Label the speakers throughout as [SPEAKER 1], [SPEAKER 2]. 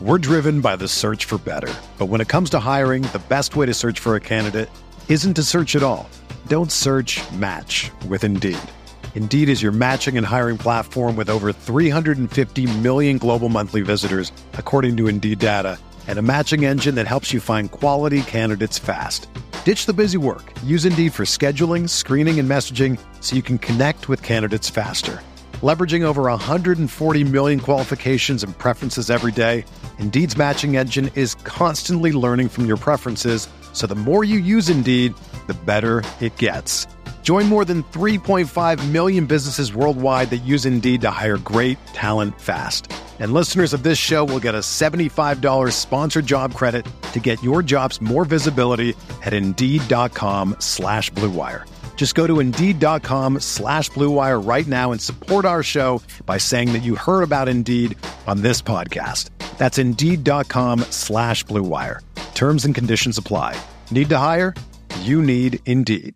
[SPEAKER 1] We're driven by the search for better. But when it comes to hiring, the best way to search for a candidate isn't to search at all. Don't search, match with Indeed. Indeed is your matching and hiring platform with over 350 million global monthly visitors, according to Indeed data, and a matching engine that helps you find quality candidates fast. Ditch the busy work. Use Indeed for scheduling, screening, and messaging so you can connect with candidates faster. Leveraging over 140 million qualifications and preferences every day, Indeed's matching engine is constantly learning from your preferences, so the more you use Indeed, the better it gets. Join more than 3.5 million businesses worldwide that use Indeed to hire great talent fast. And listeners of this show will get a $75 sponsored job credit to get your jobs more visibility at Indeed.com/Blue Wire. Just go to Indeed.com/Blue Wire right now and support our show by saying that you heard about Indeed on this podcast. That's Indeed.com/Blue Wire. Terms and conditions apply. Need to hire? You need Indeed.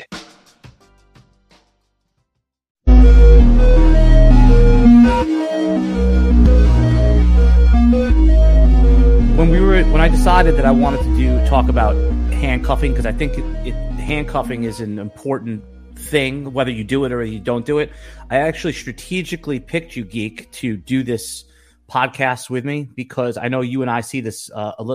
[SPEAKER 2] When I decided that I wanted to talk about handcuffing, because I think handcuffing is an important thing, whether you do it or you don't do it. I actually strategically picked you, Geek, to do this podcast with me because I know you and I see this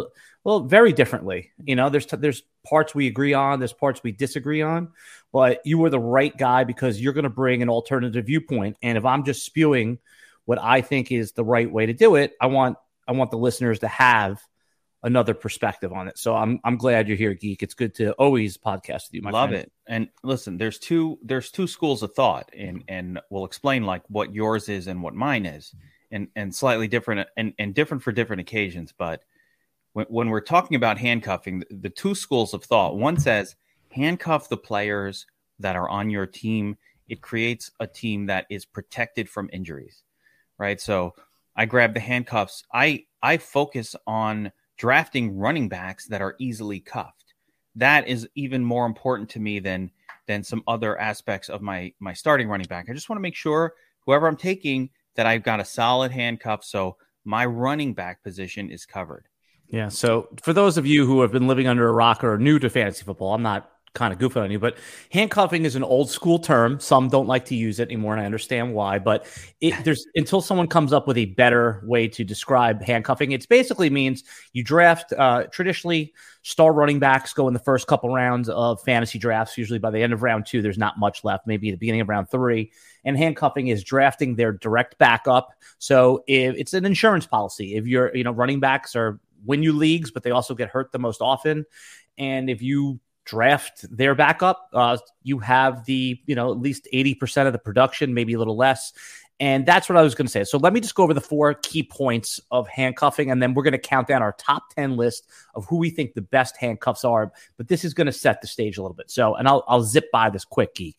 [SPEAKER 2] very differently. You know, there's parts we agree on, there's parts we disagree on, but you were the right guy because you're going to bring an alternative viewpoint. And if I'm just spewing what I think is the right way to do it, I want the listeners to have another perspective on it. So I'm glad you're here, Geek. It's good to always podcast with you, my friend.
[SPEAKER 3] Love it. And listen, there's two schools of thought, and we'll explain like what yours is and what mine is, and slightly different and different for different occasions. But when we're talking about handcuffing, the two schools of thought, one says handcuff the players that are on your team. It creates a team that is protected from injuries, right? So I grab the handcuffs. I focus on drafting running backs that are easily cuffed. That is even more important to me than some other aspects of my starting running back. I just want to make sure whoever I'm taking that I've got a solid handcuff so my running back position is covered.
[SPEAKER 2] Yeah. So for those of you who have been living under a rock or are new to fantasy football, I'm not kind of goofing on you, but handcuffing is an old school term. Some don't like to use it anymore, and I understand why. But there's until someone comes up with a better way to describe handcuffing, it basically means you draft. Traditionally, star running backs go in the first couple rounds of fantasy drafts. Usually, by the end of round 2, there's not much left. Maybe at the beginning of round 3. And handcuffing is drafting their direct backup. So if it's an insurance policy, if you're running backs are win you leagues, but they also get hurt the most often, and if you draft their backup, you have the at least 80% of the production, maybe a little less. And that's what I was going to say. So let me just go over the 4 key points of handcuffing, and then we're going to count down our top 10 list of who we think the best handcuffs are. But this is going to set the stage a little bit. So, and I'll zip by this quick, Geek.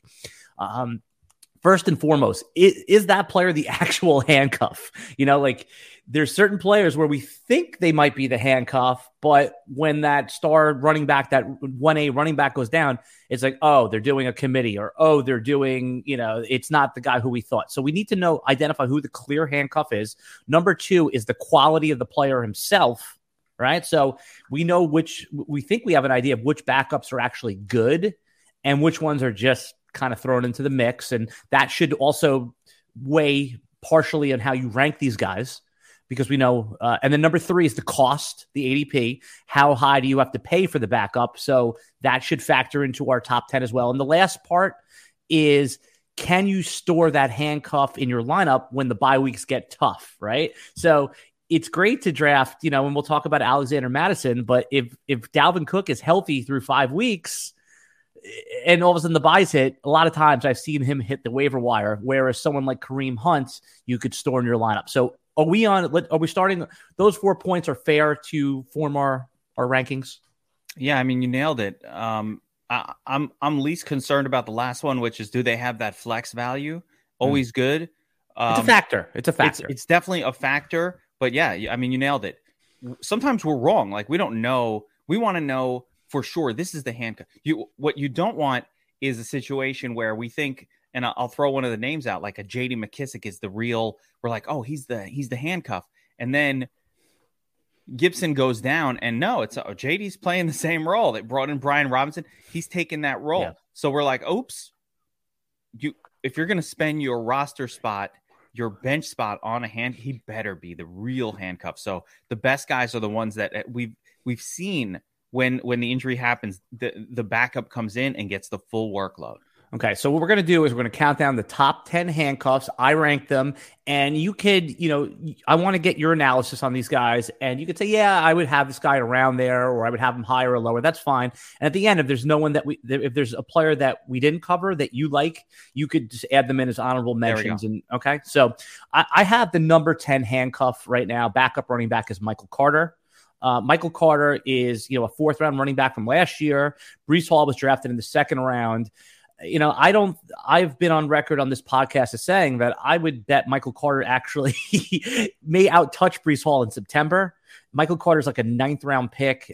[SPEAKER 2] First and foremost, is that player the actual handcuff? There's certain players where we think they might be the handcuff, but when that star running back, that 1A running back goes down, it's like, oh, they're doing a committee, or, oh, they're doing, it's not the guy who we thought. So we need to identify who the clear handcuff is. Number 2 is the quality of the player himself, right? So we think we have an idea of which backups are actually good and which ones are just kind of thrown into the mix. And that should also weigh partially on how you rank these guys, because we know, and then number 3 is the cost, the ADP. How high do you have to pay for the backup? So that should factor into our top 10 as well. And the last part is, can you store that handcuff in your lineup when the bye weeks get tough, right? So it's great to draft, and we'll talk about Alexander Mattison, but if Dalvin Cook is healthy through 5 weeks, and all of a sudden the buys hit, a lot of times I've seen him hit the waiver wire, whereas someone like Kareem Hunt, you could store in your lineup. So are we starting? Those 4 points are fair to form our rankings?
[SPEAKER 3] Yeah, I mean, you nailed it. I'm least concerned about the last one, which is, do they have that flex value? Always good.
[SPEAKER 2] It's a factor.
[SPEAKER 3] It's definitely a factor. But yeah, I mean, you nailed it. Sometimes we're wrong. Like, we don't know. We want to know for sure this is the handcuff. What you don't want is a situation where we think, and I'll throw one of the names out, like a J.D. McKissick is the real. We're like, oh, he's the handcuff, and then Gibson goes down, and no, it's JD's playing the same role. They brought in Brian Robinson. He's taking that role. Yeah. So we're like, oops, if you're going to spend your roster spot, your bench spot on a hand, he better be the real handcuff. So the best guys are the ones that we've seen when the injury happens, the backup comes in and gets the full workload.
[SPEAKER 2] Okay, so what we're going to do is we're going to count down the top 10 handcuffs. I rank them, and you could, I want to get your analysis on these guys, and you could say, yeah, I would have this guy around there, or I would have him higher or lower. That's fine. And at the end, if there's no one if there's a player that we didn't cover that you like, you could just add them in as honorable mentions. And okay, so I have the number 10 handcuff right now. Backup running back is Michael Carter. Michael Carter is, a 4th round running back from last year. Breece Hall was drafted in the 2nd round. I've been on record on this podcast as saying that I would bet Michael Carter actually may outtouch Breece Hall in September. Michael Carter's like a 9th round pick.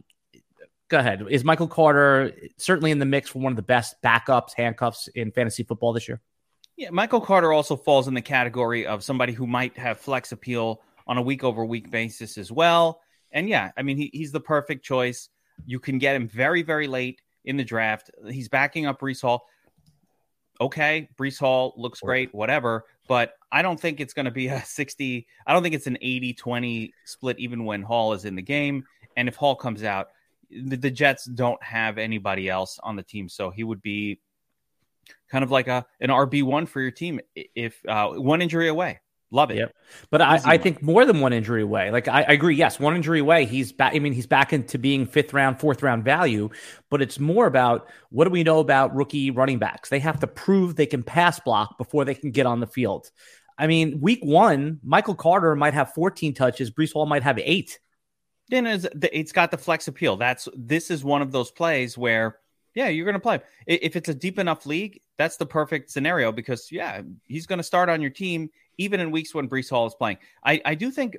[SPEAKER 2] Go ahead. Is Michael Carter certainly in the mix for one of the best backups, handcuffs in fantasy football this year?
[SPEAKER 3] Yeah, Michael Carter also falls in the category of somebody who might have flex appeal on a week-over-week basis as well. And yeah, I mean, he's the perfect choice. You can get him very, very late in the draft. He's backing up Breece Hall. Okay, Breece Hall looks great, whatever, but I don't think it's going to be a 60. I don't think it's an 80-20 split even when Hall is in the game. And if Hall comes out, the Jets don't have anybody else on the team, so he would be kind of like an RB1 for your team if one injury away. Love it.
[SPEAKER 2] Yep. But I think more than one injury away. Like I agree. Yes, one injury away. He's back. I mean, he's back into being 5th round, 4th round value. But it's more about what do we know about rookie running backs? They have to prove they can pass block before they can get on the field. I mean, week 1, Michael Carter might have 14 touches. Breece Hall might have 8.
[SPEAKER 3] Then it's got the flex appeal. This is one of those plays where, yeah, you're going to play. If it's a deep enough league, that's the perfect scenario because, yeah, he's going to start on your team even in weeks when Breece Hall is playing. I do think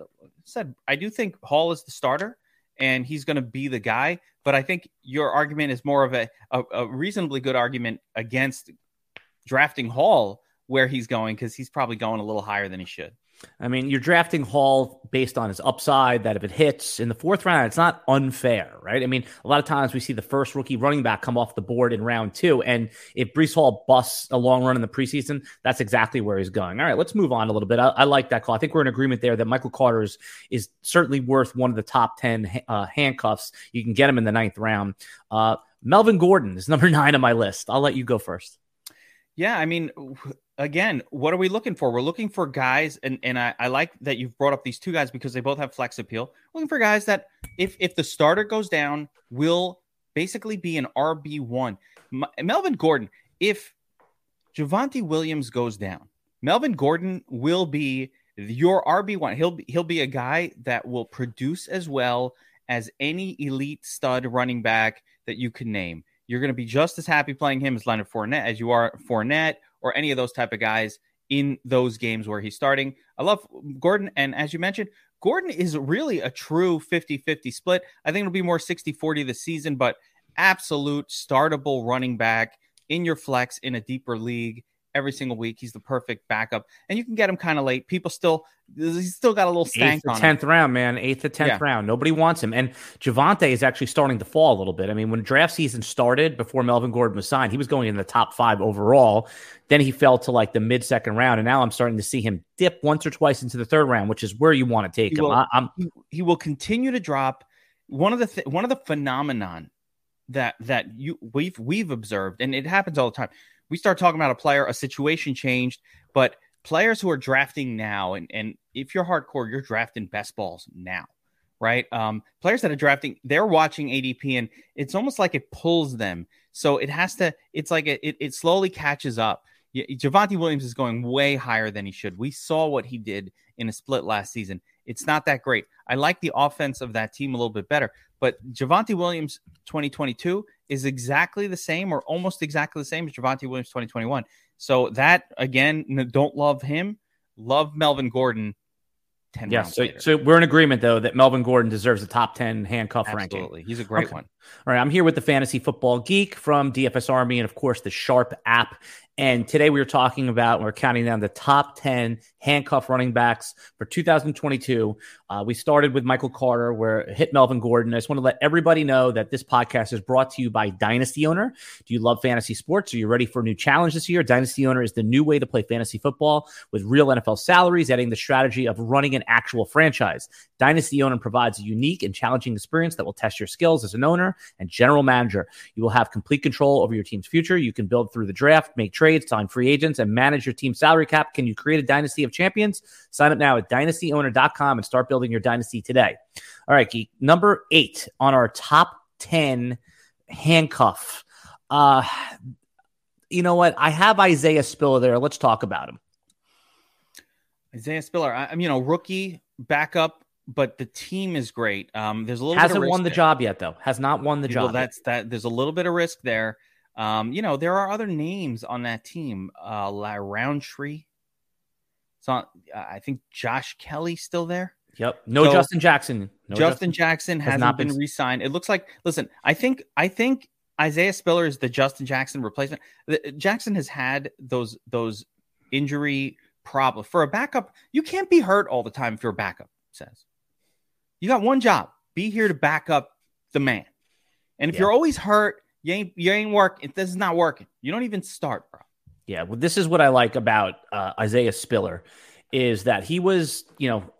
[SPEAKER 3] Hall is the starter and he's going to be the guy. But I think your argument is more of a reasonably good argument against drafting Hall where he's going because he's probably going a little higher than he should.
[SPEAKER 2] I mean, you're drafting Hall based on his upside, that if it hits in the 4th round, it's not unfair, right? I mean, a lot of times we see the first rookie running back come off the board in round 2, and if Breece Hall busts a long run in the preseason, that's exactly where he's going. All right, let's move on a little bit. I like that call. I think we're in agreement there that Michael Carter is certainly worth one of the top 10 handcuffs. You can get him in the 9th round. Melvin Gordon is number 9 on my list. I'll let you go first.
[SPEAKER 3] Yeah, I mean, again, what are we looking for? We're looking for guys, and I like that you've brought up these 2 guys because they both have flex appeal. We're looking for guys that if the starter goes down, will basically be an RB1. Melvin Gordon, if Javonte Williams goes down, Melvin Gordon will be your RB1. He'll be a guy that will produce as well as any elite stud running back that you can name. You're going to be just as happy playing him as Leonard Fournette as you are Fournette or any of those type of guys in those games where he's starting. I love Gordon. And as you mentioned, Gordon is really a true 50-50 split. I think it'll be more 60-40 this season, but absolute startable running back in your flex in a deeper league every single week. He's the perfect backup, and you can get him kind of late. He's still got a little stank on
[SPEAKER 2] 10th round, man. 8th to 10th round. Nobody wants him. And Javonte is actually starting to fall a little bit. I mean, when draft season started before Melvin Gordon was signed, he was going in the top 5 overall. Then he fell to like the mid-2nd round, and now I'm starting to see him dip once or twice into the 3rd round, which is where you want to take him.
[SPEAKER 3] He will continue to drop. One of the phenomenon that we've observed, and it happens all the time. We start talking about a situation changed, but players who are drafting now, and if you're hardcore, you're drafting best balls now, right? Players that are drafting, they're watching ADP, and it's almost like it pulls them. So it slowly catches up. Javonte Williams is going way higher than he should. We saw what he did in a split last season. It's not that great. I like the offense of that team a little bit better, but Javonte Williams 2022 is exactly the same or almost exactly the same as Javonte Williams 2021. So that, again, don't love him. Love Melvin Gordon 10 rounds later.
[SPEAKER 2] So we're in agreement, though, that Melvin Gordon deserves a top 10 handcuff ranking.
[SPEAKER 3] Absolutely. He's a great one.
[SPEAKER 2] All right, I'm here with the Fantasy Football Geek from DFS Army and, of course, the Sharp app. And today we're counting down the top 10 handcuff running backs for 2022. We started with Michael Carter, where it hit Melvin Gordon. I just want to let everybody know that this podcast is brought to you by Dynasty Owner. Do you love fantasy sports? Are you ready for a new challenge this year? Dynasty Owner is the new way to play fantasy football with real NFL salaries, adding the strategy of running an actual franchise. Dynasty Owner provides a unique and challenging experience that will test your skills as an owner and general manager. You will have complete control over your team's future. You can build through the draft, make trades, sign free agents, and manage your team's salary cap. Can you create a dynasty of champions? Sign up now at dynastyowner.com and start building your dynasty today. All right, Geek. Number 8 on our top 10 handcuff. You know what? I have Isaiah Spiller there. Let's talk about him.
[SPEAKER 3] Isaiah Spiller, rookie, backup, but the team is great. There's a little
[SPEAKER 2] hasn't
[SPEAKER 3] bit of
[SPEAKER 2] won the
[SPEAKER 3] there.
[SPEAKER 2] job yet, though. Has not won the job.
[SPEAKER 3] That. There's a little bit of risk there. There are other names on that team. Roundtree. So I think Josh Kelly's still there.
[SPEAKER 2] Yep. No Justin Jackson.
[SPEAKER 3] Justin Jackson hasn't been re-signed. It looks like. Listen, I think Isaiah Spiller is the Justin Jackson replacement. Jackson has had those injury problems. For a backup, you can't be hurt all the time if you're a backup. Says you got one job: be here to back up the man. And if you're always hurt, you ain't working. This is not working. You don't even start, bro.
[SPEAKER 2] Yeah, well, this is what I like about Isaiah Spiller is that he was, RB1,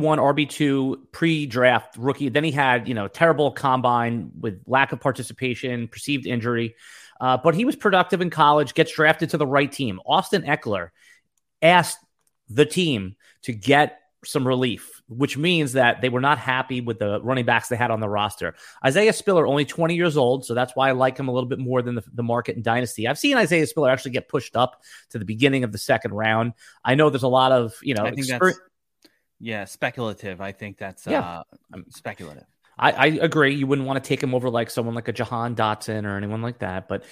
[SPEAKER 2] RB2 pre-draft rookie. Then he had, terrible combine with lack of participation, perceived injury. But he was productive in college, gets drafted to the right team. Austin Eckler asked the team to get some relief, which means that they were not happy with the running backs they had on the roster. Isaiah Spiller, only 20 years old, so that's why I like him a little bit more than the market in Dynasty. I've seen Isaiah Spiller actually get pushed up to the beginning of the second round. I know there's a lot of,
[SPEAKER 3] I think that's speculative. I think that's speculative.
[SPEAKER 2] I agree. You wouldn't want to take him over like someone like a Jahan Dotson or anyone like that. But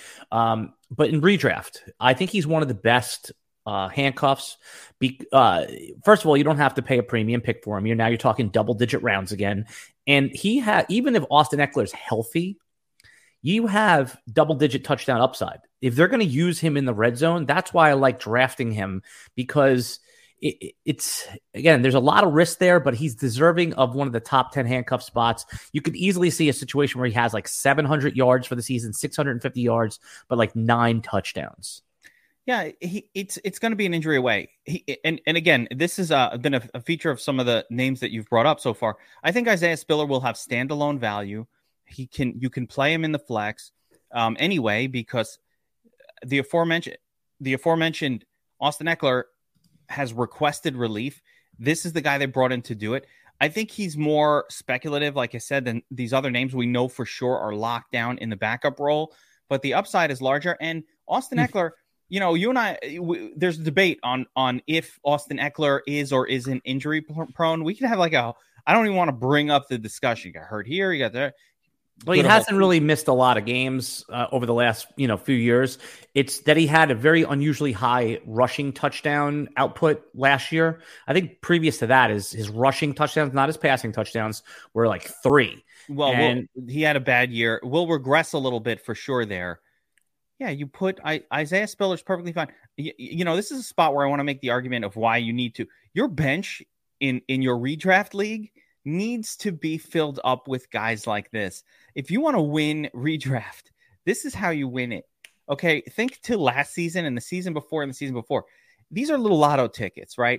[SPEAKER 2] in redraft, I think he's one of the best handcuffs. First of all, you don't have to pay a premium pick for him. You're talking double-digit rounds again. And even if Austin Eckler's healthy, you have double-digit touchdown upside. If they're going to use him in the red zone, that's why I like drafting him, because it's again, there's a lot of risk there, but he's deserving of one of the top 10 handcuff spots. You could easily see a situation where he has like 700 yards for the season, 650 yards, but like 9 touchdowns.
[SPEAKER 3] Yeah, it's going to be an injury away. And again, this has been a feature of some of the names that you've brought up so far. I think Isaiah Spiller will have standalone value. You can play him in the flex anyway, because the aforementioned Austin Eckler has requested relief. This is the guy they brought in to do it. I think he's more speculative, like I said, than these other names we know for sure are locked down in the backup role. But the upside is larger. And Austin Eckler. You and I, there's a debate on if Austin Eckler is or isn't injury prone. We can have I don't even want to bring up the discussion. You got hurt here, you got there.
[SPEAKER 2] Well, he hasn't really missed a lot of games over the last, few years. It's that he had a very unusually high rushing touchdown output last year. I think previous to that, his rushing touchdowns, not his passing touchdowns, were like 3.
[SPEAKER 3] Well, he had a bad year. We'll regress a little bit for sure there. Yeah, you put Isaiah Spiller's perfectly fine. This is a spot where I want to make the argument of why you need to. Your bench in your redraft league needs to be filled up with guys like this. If you want to win redraft, this is how you win it. Okay, think to last season and the season before and the season before. These are little lotto tickets, right?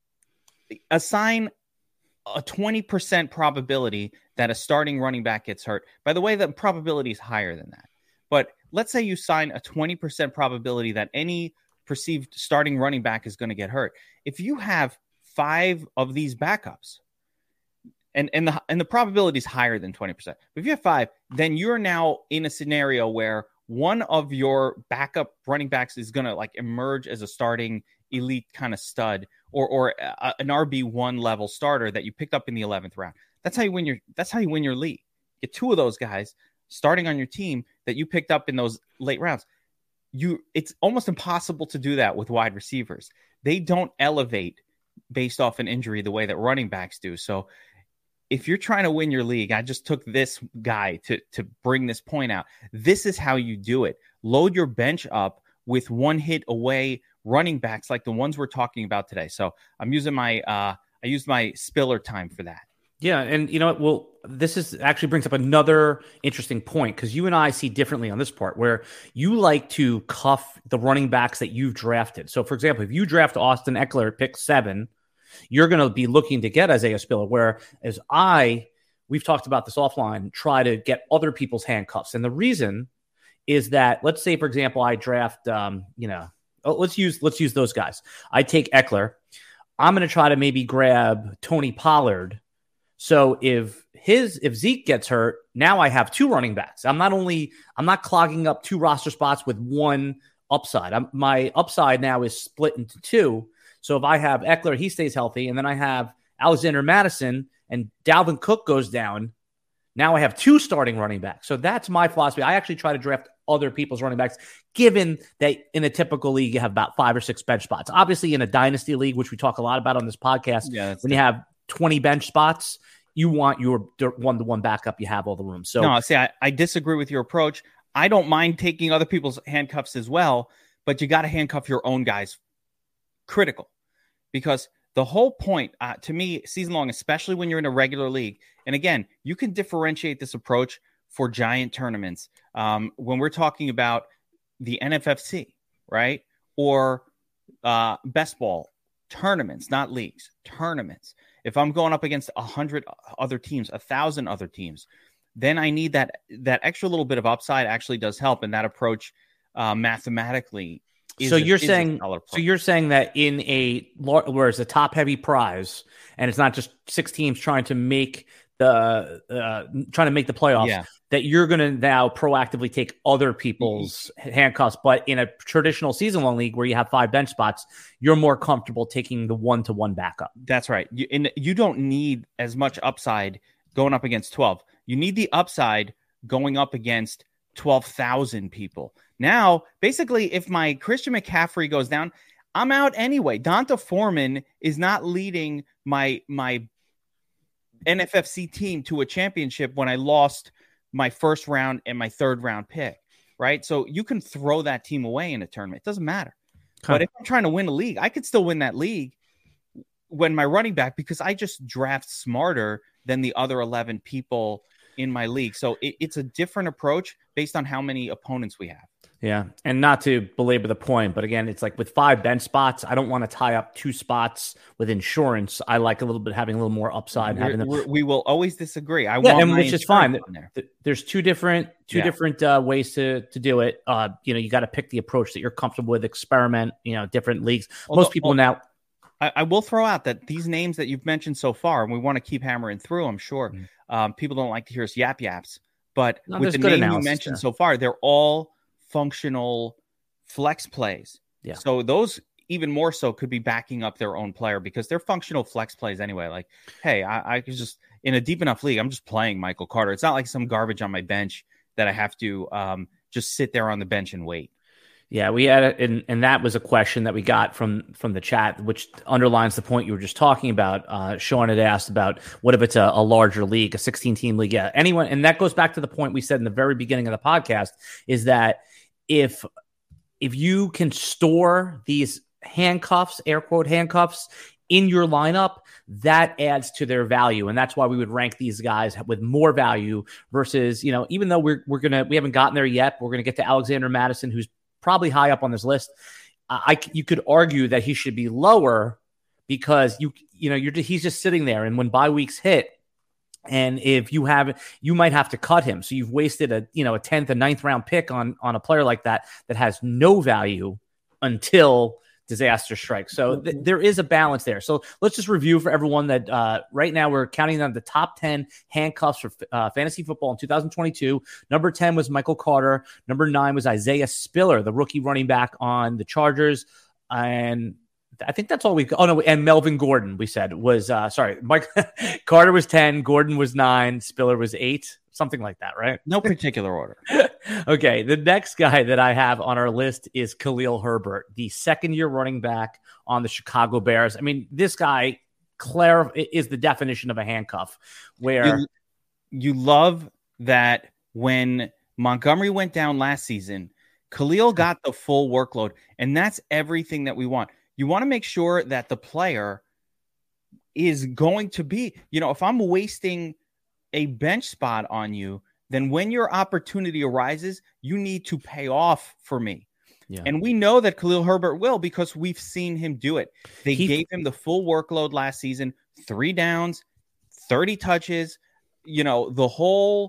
[SPEAKER 3] Assign a 20% probability that a starting running back gets hurt. By the way, the probability is higher than that. But let's say you sign a 20% probability that any perceived starting running back is going to get hurt. If you have 5 of these backups, and the probability is higher than 20%, but if you have 5, then you're now in a scenario where one of your backup running backs is going to emerge as a starting elite kind of stud or an RB1 level starter that you picked up in the 11th round. That's how you win your league. Get 2 of those guys starting on your team that you picked up in those late rounds. It's almost impossible to do that with wide receivers. They don't elevate based off an injury the way that running backs do. So if you're trying to win your league, I just took this guy to bring this point out. This is how you do it. Load your bench up with one hit away running backs like the ones we're talking about today. So I'm using I used my Spiller time for that.
[SPEAKER 2] Yeah, and you know what? Well, this is actually brings up another interesting point because you and I see differently on this part where you like to cuff the running backs that you've drafted. So, for example, if you draft Austin Eckler at pick 7, you're going to be looking to get Isaiah Spiller, whereas we've talked about this offline, try to get other people's handcuffs. And the reason is that, let's say, for example, I draft, let's use those guys. I take Eckler. I'm going to try to maybe grab Tony Pollard. So if Zeke gets hurt, now I have 2 running backs. I'm not clogging up 2 roster spots with one upside. My upside now is split into 2. So if I have Eckler, he stays healthy, and then I have Alexander Madison and Dalvin Cook goes down. Now I have 2 starting running backs. So that's my philosophy. I actually try to draft other people's running backs, given that in a typical league, you have about 5 or 6 bench spots. Obviously, in a dynasty league, which we talk a lot about on this podcast, when you have 20 bench spots, you want your one-to-one backup. You have all the room. So
[SPEAKER 3] no, see, I disagree with your approach. I don't mind taking other people's handcuffs as well, but you got to handcuff your own guys. Critical, because the whole point to me, season long, especially when you're in a regular league, and again, you can differentiate this approach for giant tournaments. When we're talking about the NFFC, right, or best ball tournaments, not leagues, tournaments. If I'm going up against 100 other teams, 1,000 other teams, then I need that extra little bit of upside actually does help. And that approach mathematically
[SPEAKER 2] you're saying that in where it's a top heavy prize and it's not just 6 teams trying to make the playoffs, that you're going to now proactively take other people's handcuffs. But in a traditional season long league where you have 5 bench spots, you're more comfortable taking the one-to-one backup.
[SPEAKER 3] That's right. You don't need as much upside going up against 12. You need the upside going up against 12,000 people. Now, basically, if my Christian McCaffrey goes down, I'm out anyway. Donta Foreman is not leading my NFFC team to a championship when I lost my first round and my 3rd round pick, right? So you can throw that team away in a tournament. It doesn't matter. But if I'm trying to win a league, I could still win that league when my running back, because I just draft smarter than the other 11 people in my league. So it's a different approach based on how many opponents we have.
[SPEAKER 2] Yeah. And not to belabor the point, but again, it's like with 5 bench spots, I don't want to tie up 2 spots with insurance. I like having a little more upside.
[SPEAKER 3] We will always disagree.
[SPEAKER 2] Which is fine. There's two different ways to do it. You got to pick the approach that you're comfortable with, experiment, different leagues. Most people now.
[SPEAKER 3] I will throw out that these names that you've mentioned so far, and we want to keep hammering through, I'm sure. People don't like to hear us yaps, but with the name you mentioned so far, they're all functional flex plays.
[SPEAKER 2] Yeah.
[SPEAKER 3] So those even more so could be backing up their own player because they're functional flex plays anyway. Like, hey, I could just in a deep enough league, I'm just playing Michael Carter. It's not like some garbage on my bench that I have to just sit there on the bench and wait.
[SPEAKER 2] Yeah, we had it, and that was a question that we got from the chat, which underlines the point you were just talking about. Sean had asked about what if it's a larger league, a 16-team league? Yeah, anyone, and that goes back to the point we said in the very beginning of the podcast, is that if you can store these handcuffs, air quote handcuffs, in your lineup, that adds to their value. And that's why we would rank these guys with more value versus, even though we haven't gotten there yet, we're going to get to Alexander Madison, who's probably high up on this list. You could argue that he should be lower because he's just sitting there. And when bye weeks hit, and if you might have to cut him. So you've wasted a 10th and 9th round pick on a player like that has no value until disaster strikes. So there is a balance there. So let's just review for everyone that right now we're counting on the top 10 handcuffs for fantasy football in 2022. Number 10 was Michael Carter. Number 9 was Isaiah Spiller, the rookie running back on the Chargers. And I think that's all we got. Oh, no, and Melvin Gordon, we said, was, Mike Carter was 10, Gordon was 9, Spiller was 8, something like that, right?
[SPEAKER 3] No particular order.
[SPEAKER 2] Okay, the next guy that I have on our list is Khalil Herbert, the second-year running back on the Chicago Bears. I mean, this guy is the definition of a handcuff, where
[SPEAKER 3] you love that when Montgomery went down last season, Khalil got the full workload, and that's everything that we want. You want to make sure that the player is going to be, if I'm wasting a bench spot on you, then when your opportunity arises, you need to pay off for me. Yeah. And we know that Khalil Herbert will, because we've seen him do it. They gave him the full workload last season, 3 downs, 30 touches, the whole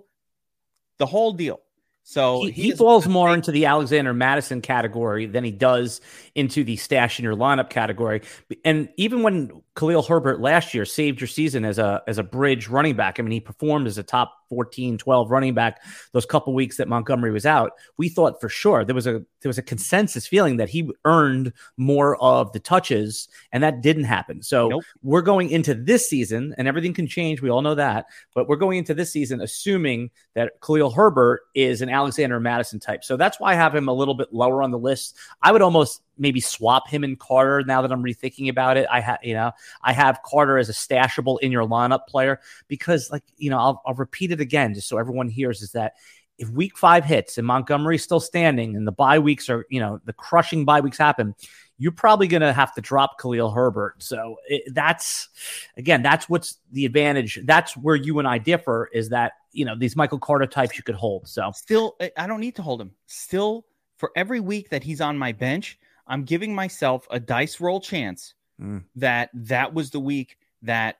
[SPEAKER 3] deal. So
[SPEAKER 2] he falls more into the Alexander Mattison category than he does into the stash in your lineup category. And even when Khalil Herbert last year saved your season as a bridge running back, I mean, he performed as a top 14, 12 running back those couple weeks that Montgomery was out. We thought for sure there was a consensus feeling that he earned more of the touches, and that didn't happen. So We're going into this season, and everything can change. We all know that, but we're going into this season assuming that Khalil Herbert is an Alexander Mattison type. So that's why I have him a little bit lower on the list. I would almost maybe swap him and Carter now that I'm rethinking about it. I have Carter as a stashable in your lineup player because, I'll repeat it again just so everyone hears, is that if week 5 hits and Montgomery's still standing and the bye weeks are, the crushing bye weeks happen, you're probably going to have to drop Khalil Herbert. So that's what's the advantage. That's where you and I differ, is that, these Michael Carter types you could hold. So
[SPEAKER 3] still, I don't need to hold him. Still, for every week that he's on my bench, I'm giving myself a dice roll chance that was the week that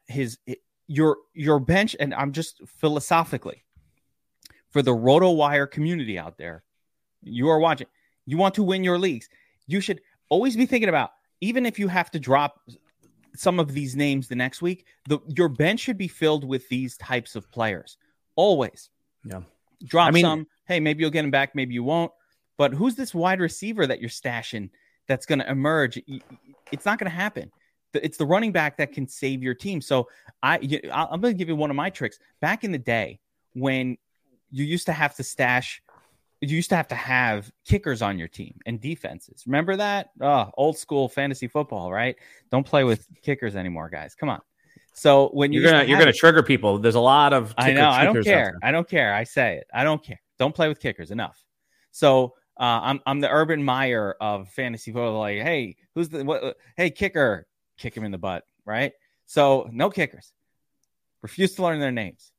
[SPEAKER 3] your bench, and I'm just philosophically, for the RotoWire community out there, you are watching, you want to win your leagues, you should always be thinking about, even if you have to drop some of these names the next week, your bench should be filled with these types of players. Always.
[SPEAKER 2] Yeah.
[SPEAKER 3] Drop some. Hey, maybe you'll get him back, maybe you won't. But who's this wide receiver that you're stashing that's going to emerge? It's not going to happen. It's the running back that can save your team. So I'm going to give you one of my tricks. Back in the day, when you used to have to have kickers on your team and defenses. Remember that? Old school fantasy football, right? Don't play with kickers anymore, guys. Come on. So when you're gonna
[SPEAKER 2] trigger people, there's a lot of
[SPEAKER 3] I know. I don't care. I say it. I don't care. Don't play with kickers. Enough. So I'm the Urban Meyer of fantasy football. Like, hey, hey, kicker, kick him in the butt, right? So no kickers. Refuse to learn their names.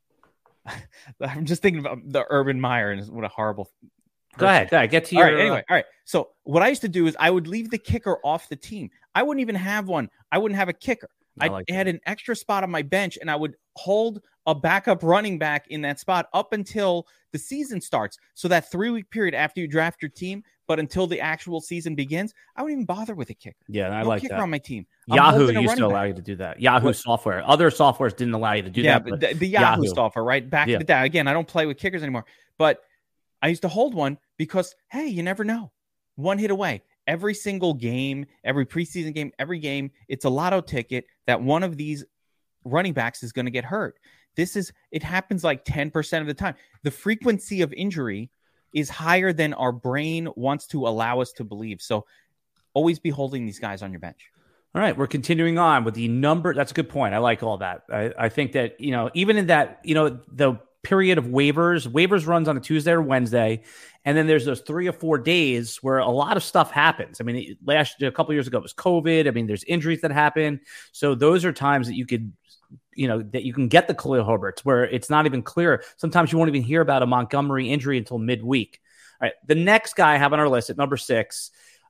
[SPEAKER 3] I'm just thinking about the Urban Meyer and what a horrible.
[SPEAKER 2] Go ahead. Get to your.
[SPEAKER 3] All right. So what I used to do is I would leave the kicker off the team. I wouldn't even have one. I wouldn't have a kicker. I had an extra spot on my bench, and I would hold a backup running back in that spot up until the season starts. So that 3-week period after you draft your team, but until the actual season begins, I wouldn't even bother with a kicker.
[SPEAKER 2] Yeah, I
[SPEAKER 3] no
[SPEAKER 2] like
[SPEAKER 3] kicker
[SPEAKER 2] that.
[SPEAKER 3] on my team.
[SPEAKER 2] Yahoo used to allow you to do that. Yahoo software. Other softwares didn't allow you to do that.
[SPEAKER 3] But the Yahoo software, right? Back in the day. Again, I don't play with kickers anymore. But I used to hold one because, hey, you never know. One hit away. Every single game, every preseason game, every game, it's a lotto ticket that one of these running backs is going to get hurt. It happens like 10% of the time. The frequency of injury is higher than our brain wants to allow us to believe. So always be holding these guys on your bench.
[SPEAKER 2] All right, we're continuing on with the number. That's a good point. I like all that. I think that, even in that, the period of waivers runs on a Tuesday or Wednesday. And then there's those 3 or 4 days where a lot of stuff happens. I mean, a couple of years ago, it was COVID. I mean, there's injuries that happen. So those are times that you could, that you can get the Khalil Herberts where it's not even clear. Sometimes you won't even hear about a Montgomery injury until midweek. All right. The next guy I have on our list at number 6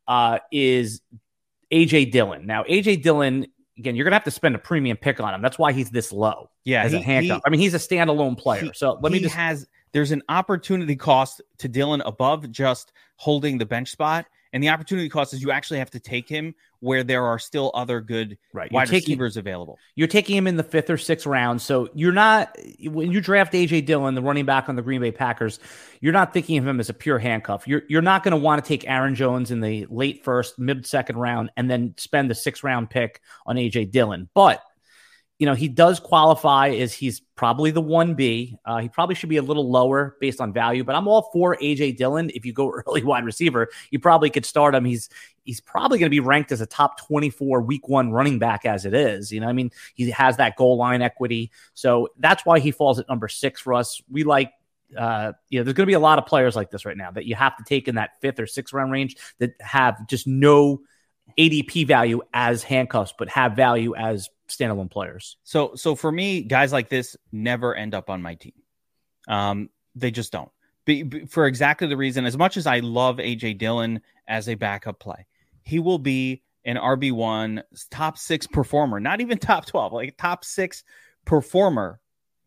[SPEAKER 2] is A.J. Dillon. Now, A.J. Dillon, again, you're going to have to spend a premium pick on him. That's why he's this low.
[SPEAKER 3] Yeah.
[SPEAKER 2] As a handcuff. He's a standalone player. There's an
[SPEAKER 3] opportunity cost to Dillon above just holding the bench spot. And the opportunity cost is you actually have to take him where there are still other good wide receivers available.
[SPEAKER 2] You're taking him in the 5th or 6th round. So you're not, when you draft A.J. Dillon, the running back on the Green Bay Packers, you're not thinking of him as a pure handcuff. You're not going to want to take Aaron Jones in the late 1st, mid-2nd round, and then spend the 6th round pick on A.J. Dillon. But he does qualify as he's probably the 1B. He probably should be a little lower based on value, but I'm all for A.J. Dillon. If you go early wide receiver, you probably could start him. He's probably going to be ranked as a top 24 week 1 running back as it is. He has that goal line equity. So that's why he falls at number 6 for us. We like there's going to be a lot of players like this right now that you have to take in that 5th or 6th round range that have just no ADP value as handcuffs, but have value as standalone players.
[SPEAKER 3] So for me, guys like this never end up on my team. They just don't. For exactly the reason, as much as I love A.J. Dillon as a backup play, he will be an RB1 top 6 performer, not even top 12, like top 6 performer,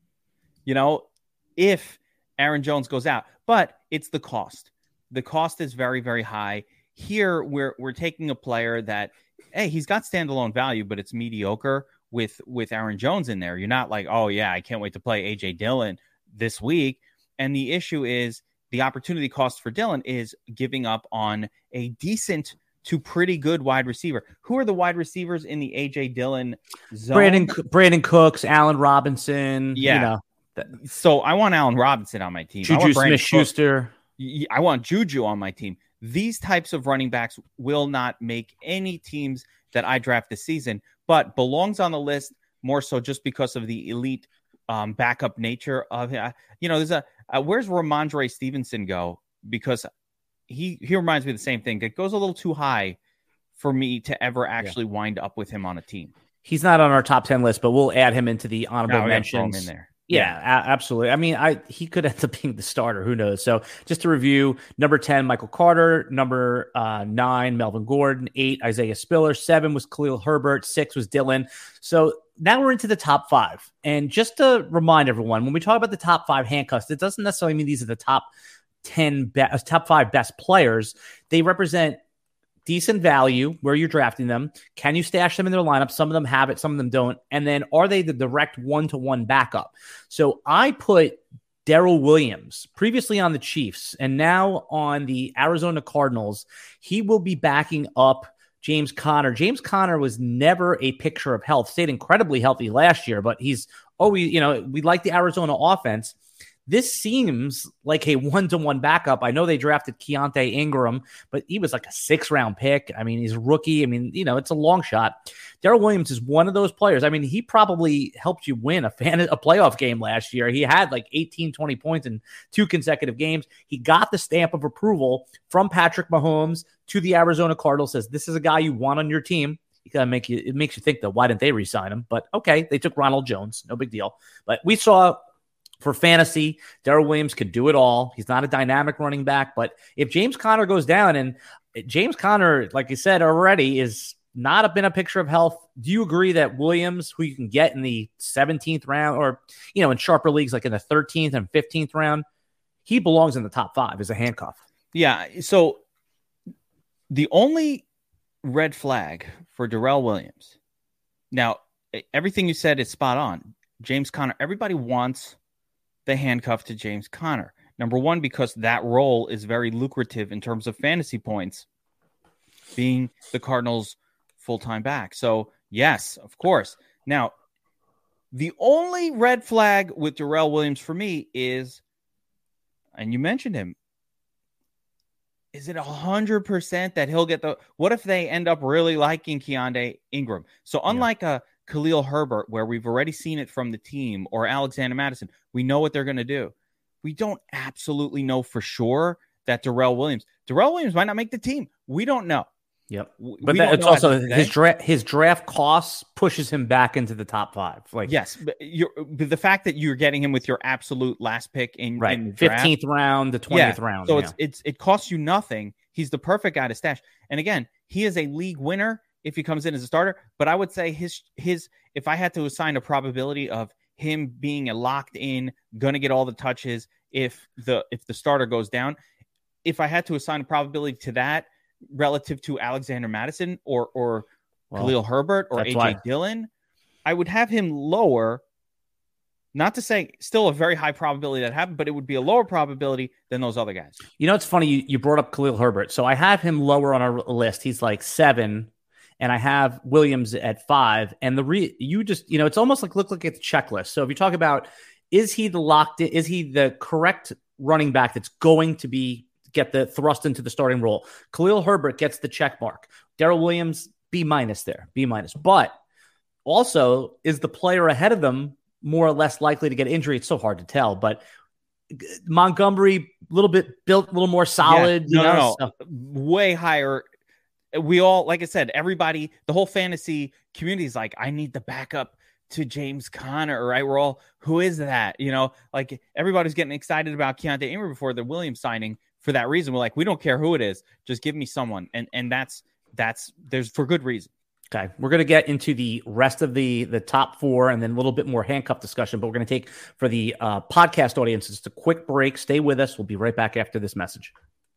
[SPEAKER 3] if Aaron Jones goes out. But it's the cost. The cost is very, very high. Here, we're taking a player that, hey, he's got standalone value, but it's mediocre with Aaron Jones in there. You're not like, oh, yeah, I can't wait to play A.J. Dillon this week. And the issue is the opportunity cost for Dillon is giving up on a decent to pretty good wide receiver. Who are the wide receivers in the A.J. Dillon zone?
[SPEAKER 2] Brandon Cooks, Allen Robinson.
[SPEAKER 3] Yeah. So I want Allen Robinson on my team.
[SPEAKER 2] Juju Smith-Schuster.
[SPEAKER 3] I want Juju on my team. These types of running backs will not make any teams that I draft this season, but belongs on the list more so just because of the elite backup nature of it. There's where's Ramondre Stevenson go? Because he reminds me of the same thing. It goes a little too high for me to ever actually wind up with him on a team.
[SPEAKER 2] He's not on our top 10 list, but we'll add him into the honorable mentions.
[SPEAKER 3] Throw him in there.
[SPEAKER 2] Yeah, absolutely. I mean, he could end up being the starter. Who knows? So just to review, number 10, Michael Carter. Number 9, Melvin Gordon. 8, Isaiah Spiller. 7 was Khalil Herbert. 6 was Dillon. So now we're into the top 5. And just to remind everyone, when we talk about the top 5 handcuffs, it doesn't necessarily mean these are the top 5 best players. They represent decent value where you're drafting them. Can you stash them in their lineup? Some of them have it, some of them don't. And then are they the direct one-to-one backup? So I put Darrell Williams previously on the Chiefs and now on the Arizona Cardinals. He will be backing up James Conner. James Conner was never a picture of health, stayed incredibly healthy last year, but he's always, we like the Arizona offense. This seems like a one-to-one backup. I know they drafted Keontae Ingram, but he was like a 6th-round pick. I mean, he's a rookie. I mean, it's a long shot. Darrell Williams is one of those players. I mean, he probably helped you win a playoff game last year. He had like 18, 20 points in 2 consecutive games. He got the stamp of approval from Patrick Mahomes to the Arizona Cardinals, says this is a guy you want on your team. It makes you think that why didn't they re-sign him? But okay, they took Ronald Jones. No big deal. But we saw for fantasy, Darrell Williams could do it all. He's not a dynamic running back, but if James Conner goes down, and James Conner, like you said already, is not been a picture of health, do you agree that Williams, who you can get in the 17th round or, in sharper leagues like in the 13th and 15th round, he belongs in the top 5 as a handcuff?
[SPEAKER 3] Yeah, so the only red flag for Darrell Williams, now, everything you said is spot on. James Conner, everybody wants the handcuff to James Conner. Number one, because that role is very lucrative in terms of fantasy points, being the Cardinals' full-time back. So, yes, of course. Now, the only red flag with Darrell Williams for me is, and you mentioned him, is it 100% that he'll get what if they end up really liking Keontae Ingram? So, unlike a Khalil Herbert, where we've already seen it from the team, or Alexander Mattison, we know what they're going to do. We don't absolutely know for sure that Darrell Williams might not make the team. We don't know.
[SPEAKER 2] Yep. But it's also his draft costs pushes him back into the top 5. Like,
[SPEAKER 3] yes, but the fact that you're getting him with your absolute last pick in the
[SPEAKER 2] 15th round, the 20th round.
[SPEAKER 3] So it costs you nothing. He's the perfect guy to stash. And again, he is a league winner if he comes in as a starter, but I would say his if I had to assign a probability of him being a locked in, gonna get all the touches if the starter goes down, if I had to assign a probability to that relative to Alexander Mattison or Khalil Herbert or AJ Dillon, I would have him lower. Not to say still a very high probability that happened, but it would be a lower probability than those other guys.
[SPEAKER 2] It's funny you brought up Khalil Herbert, so I have him lower on our list. He's like 7. And I have Williams at 5. And it's almost like look at the checklist. So if you talk about, is he the correct running back that's going to get the thrust into the starting role? Khalil Herbert gets the check mark. Darrell Williams, B- there, B-. But also, is the player ahead of them more or less likely to get injury? It's so hard to tell. But Montgomery, a little bit built, a little more solid.
[SPEAKER 3] No. Way higher. We all, like I said, everybody, the whole fantasy community is like, I need the backup to James Conner, right? We're all, who is that? Like everybody's getting excited about Keontae Ingram before the Williams signing for that reason. We're like, we don't care who it is. Just give me someone. And that's there's for good reason.
[SPEAKER 2] Okay, we're going to get into the rest of the top four and then a little bit more handcuff discussion, but we're going to take, for the podcast audience, just a quick break. Stay with us. We'll be right back after this message.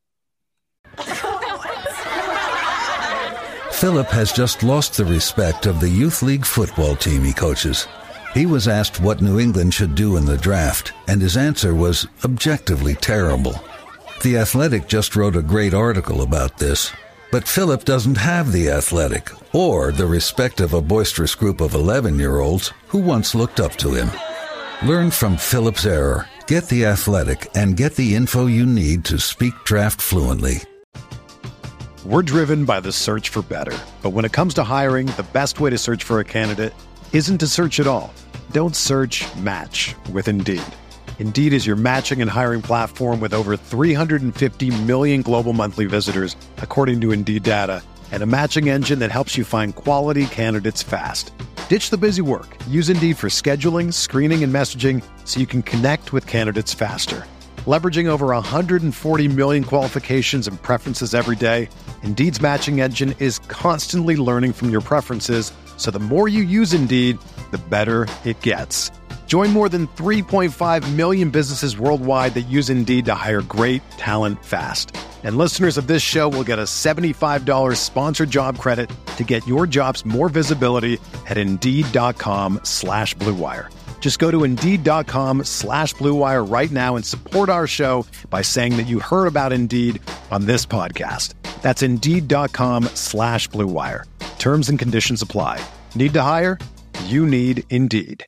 [SPEAKER 4] Philip has just lost the respect of the youth league football team he coaches. He was asked what New England should do in the draft, and his answer was objectively terrible. The Athletic just wrote a great article about this. But Philip doesn't have the Athletic or the respect of a boisterous group of 11-year-olds who once looked up to him. Learn from Philip's error, get the Athletic, and get the info you need to speak draft fluently.
[SPEAKER 1] We're driven by the search for better. But when it comes to hiring, the best way to search for a candidate isn't to search at all. Don't search, match with Indeed. Indeed is your matching and hiring platform with over 350 million global monthly visitors, according to Indeed data, and a matching engine that helps you find quality candidates fast. Ditch the busy work. Use Indeed for scheduling, screening, and messaging so you can connect with candidates faster. Leveraging over 140 million qualifications and preferences every day, Indeed's matching engine is constantly learning from your preferences, so the more you use Indeed, the better it gets. Join more than 3.5 million businesses worldwide that use Indeed to hire great talent fast. And listeners of this show will get a $75 sponsored job credit to get your jobs more visibility at Indeed.com/Blue Wire. Just go to Indeed.com/Blue Wire right now and support our show by saying that you heard about Indeed on this podcast. That's Indeed.com/Blue Wire. Terms and conditions apply. Need to hire? You need Indeed.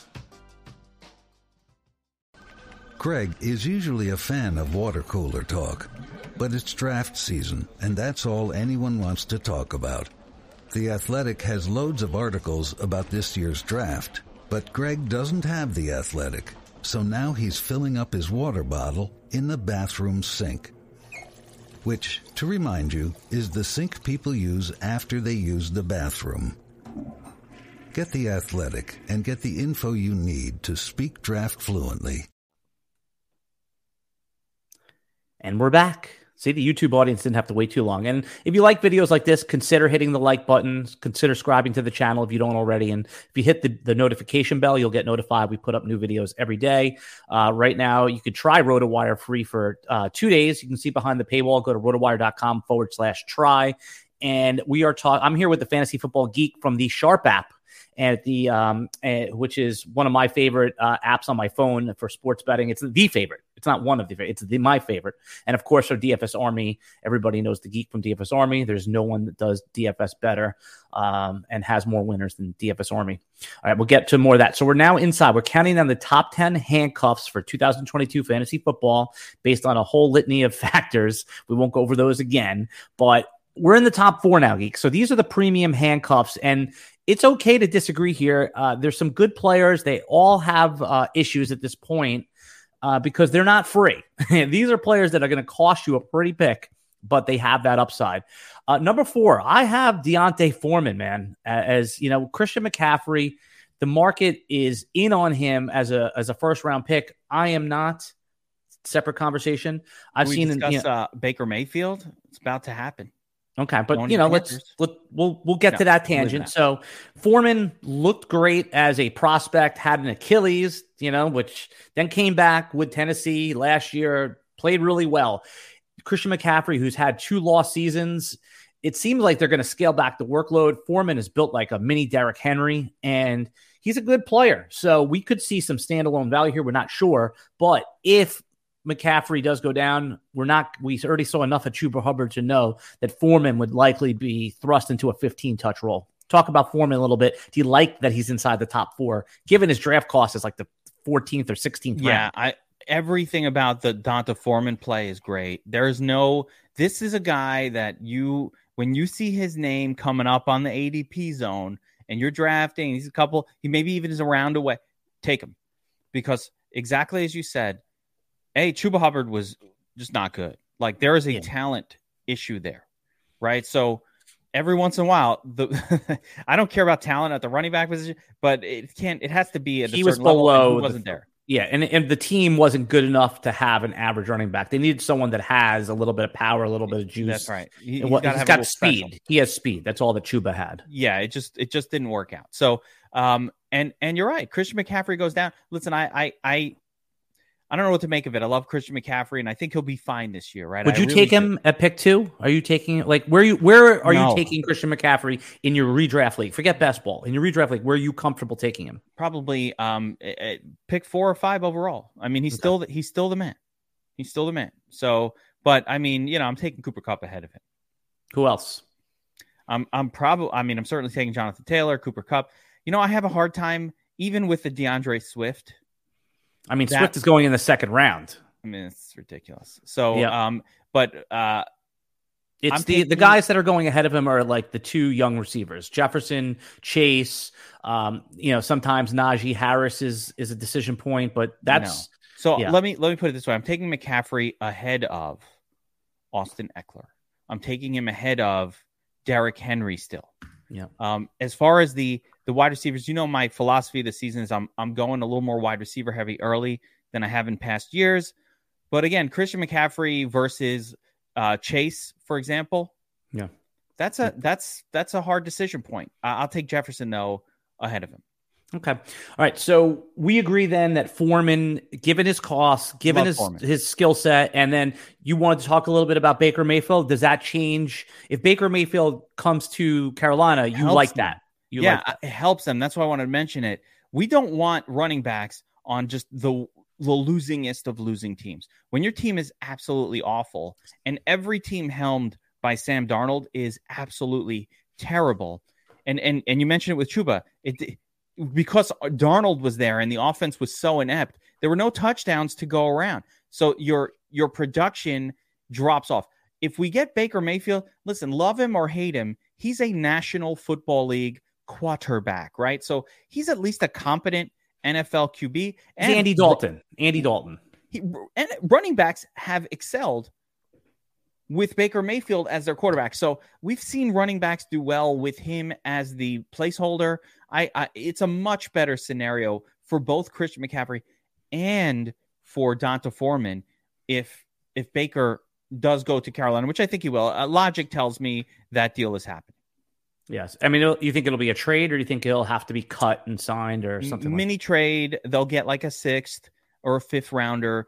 [SPEAKER 4] Greg is usually a fan of water cooler talk, but it's draft season, and that's all anyone wants to talk about. The Athletic has loads of articles about this year's draft, but Greg doesn't have The Athletic, so now he's filling up his water bottle in the bathroom sink, which, to remind you, is the sink people use after they use the bathroom. Get The Athletic and get the info you need to speak draft fluently.
[SPEAKER 2] And we're back. See, the YouTube audience didn't have to wait too long. And if you like videos like this, consider hitting the like button. Consider subscribing to the channel if you don't already. And if you hit the notification bell, you'll get notified. We put up new videos every day. Right now, you could try RotoWire free for 2 days. You can see behind the paywall. Go to rotowire.com/try. And we are talking. I'm here with the Fantasy Football Geek from the Sharp app, and which is one of my favorite apps on my phone for sports betting. It's the favorite. It's not one of the favorite. It's my favorite. And of course, our DFS Army. Everybody knows the Geek from DFS Army. There's no one that does DFS better and has more winners than DFS Army. All right, we'll get to more of that. So we're now inside. We're counting down the top 10 handcuffs for 2022 fantasy football based on a whole litany of factors. We won't go over those again, but we're in the top 4 now, Geek. So these are the premium handcuffs, and it's okay to disagree here. There's some good players. They all have issues at this point because they're not free. These are players that are going to cost you a pretty pick, but they have that upside. Number 4, I have D'Onta Foreman, man. As you know, Christian McCaffrey, the market is in on him as a first-round pick. I am not. Separate conversation. I've seen
[SPEAKER 3] Baker Mayfield. It's about to happen.
[SPEAKER 2] Okay, but we'll get to that tangent. So Foreman looked great as a prospect, had an Achilles, which then came back with Tennessee last year, played really well. Christian McCaffrey, who's had 2 lost seasons, it seems like they're going to scale back the workload. Foreman is built like a mini Derrick Henry, and he's a good player. So we could see some standalone value here. We're not sure, but if McCaffrey does go down, we already saw enough of Chuba Hubbard to know that Foreman would likely be thrust into a 15-touch role. Talk about Foreman a little bit. Do you like that he's inside the top 4, given his draft cost is like the 14th or 16th round?
[SPEAKER 3] Yeah, everything about the D'Onta Foreman play is great. This is a guy that when you see his name coming up on the ADP zone and you're drafting, he maybe even is a round away, take him. Because exactly as you said, Chuba Hubbard was just not good. Like, there is a talent issue there, right? So every once in a while, I don't care about talent at the running back position, but it has to be at a certain level. And he wasn't there.
[SPEAKER 2] Yeah, and the team wasn't good enough to have an average running back. They needed someone that has a little bit of power, a little bit of juice.
[SPEAKER 3] That's right.
[SPEAKER 2] He's got speed. Special. He has speed. That's all that Chuba had.
[SPEAKER 3] Yeah, it just didn't work out. So, and you're right. Christian McCaffrey goes down. Listen, I don't know what to make of it. I love Christian McCaffrey, and I think he'll be fine this year. Right?
[SPEAKER 2] Would you take him at pick 2? Are you taking where are you taking Christian McCaffrey in your redraft league? Forget best ball. In your redraft league, where are you comfortable taking him?
[SPEAKER 3] Probably pick 4 or 5 overall. I mean, he's still the man. He's still the man. So, but I mean, I'm taking Cooper Kupp ahead of him.
[SPEAKER 2] Who else?
[SPEAKER 3] I'm certainly taking Jonathan Taylor, Cooper Kupp. I have a hard time even with the DeAndre Swift.
[SPEAKER 2] I mean, Swift is going in the second round.
[SPEAKER 3] I mean, it's ridiculous. So,
[SPEAKER 2] it's the guys that are going ahead of him are like the 2 young receivers, Jefferson, Chase. Sometimes Najee Harris is a decision point, but that's
[SPEAKER 3] let me put it this way: I'm taking McCaffrey ahead of Austin Eckler. I'm taking him ahead of Derrick Henry still.
[SPEAKER 2] Yeah.
[SPEAKER 3] As far as the wide receivers, my philosophy of the season is I'm going a little more wide receiver heavy early than I have in past years. But again, Christian McCaffrey versus Chase, for example.
[SPEAKER 2] Yeah.
[SPEAKER 3] That's a hard decision point. I'll take Jefferson though ahead of him.
[SPEAKER 2] Okay. All right. So we agree then that Foreman, given his costs, given his skill set, and then you wanted to talk a little bit about Baker Mayfield. Does that change if Baker Mayfield comes to Carolina? You like that?
[SPEAKER 3] It helps them. That's why I wanted to mention it. We don't want running backs on just the losingest of losing teams. When your team is absolutely awful, and every team helmed by Sam Darnold is absolutely terrible, and you mentioned it with Chuba, because Darnold was there and the offense was so inept, there were no touchdowns to go around. So your production drops off. If we get Baker Mayfield, listen, love him or hate him, he's a National Football League quarterback, right? So he's at least a competent NFL QB.
[SPEAKER 2] And Andy Dalton.
[SPEAKER 3] And running backs have excelled with Baker Mayfield as their quarterback. So we've seen running backs do well with him as the placeholder. It's a much better scenario for both Christian McCaffrey and for D'Onta Foreman if Baker does go to Carolina, which I think he will. Logic tells me that deal is happening.
[SPEAKER 2] Yes. I mean, you think it'll be a trade, or do you think he'll have to be cut and signed or something?
[SPEAKER 3] Mini trade. They'll get like a 6th or a 5th rounder.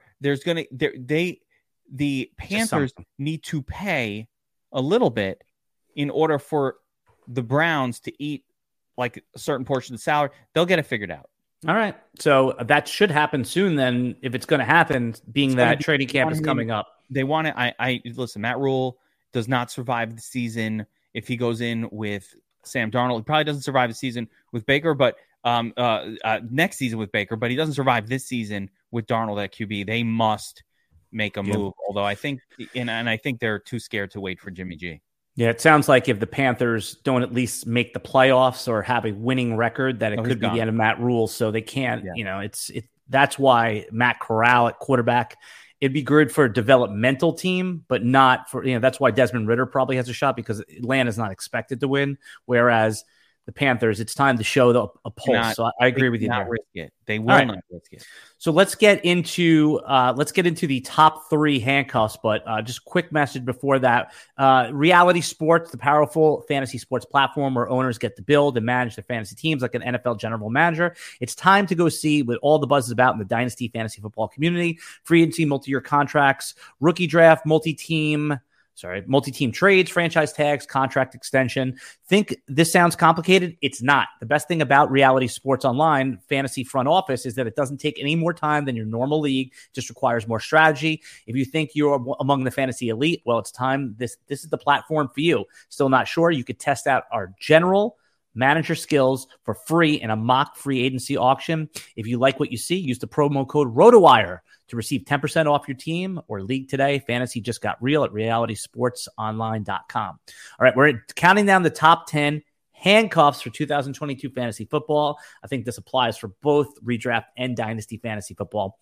[SPEAKER 3] The Panthers need to pay a little bit in order for the Browns to eat like a certain portion of the salary. They'll get it figured out.
[SPEAKER 2] All right. So that should happen soon then, if it's going to happen, being that training camp is coming up.
[SPEAKER 3] They want to, listen, Matt Rule does not survive the season if he goes in with Sam Darnold. He probably doesn't survive the season with Baker, but next season with Baker, but he doesn't survive this season with Darnold at QB. They must make a move. Although I think, and I think they're too scared to wait for Jimmy G.
[SPEAKER 2] Yeah, it sounds like if the Panthers don't at least make the playoffs or have a winning record, that it could be the end of Matt Rule. So they can't, that's why Matt Corral at quarterback, it'd be good for a developmental team, but not for, that's why Desmond Ridder probably has a shot, because Atlanta's not expected to win. Whereas the Panthers, it's time to show a pulse. So I agree with you there.
[SPEAKER 3] Risk it. They will not risk it.
[SPEAKER 2] So let's get into the top 3 handcuffs. But just quick message before that: Reality Sports, the powerful fantasy sports platform where owners get to build and manage their fantasy teams like an NFL general manager. It's time to go see what all the buzz is about in the Dynasty fantasy football community. Free agency, multi-year contracts, rookie draft, multi-team trades, franchise tags, contract extension. Think this sounds complicated? It's not. The best thing about Reality Sports Online fantasy front office is that it doesn't take any more time than your normal league. It just requires more strategy. If you think you're among the fantasy elite, well, it's time. This is the platform for you. Still not sure? You could test out our general manager skills for free in a mock free agency auction. If you like what you see, use the promo code ROTOWIRE to receive 10% off your team or league today. Fantasy just got real at realitysportsonline.com. All right, we're counting down the top 10 handcuffs for 2022 fantasy football. I think this applies for both redraft and dynasty fantasy football.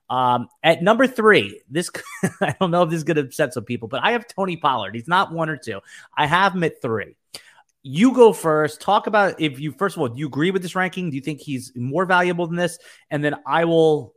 [SPEAKER 2] At number 3, this I don't know if this is going to upset some people, but I have Tony Pollard. He's not 1 or 2. I have him at 3. You go first. Talk about first of all, do you agree with this ranking? Do you think he's more valuable than this? And then I will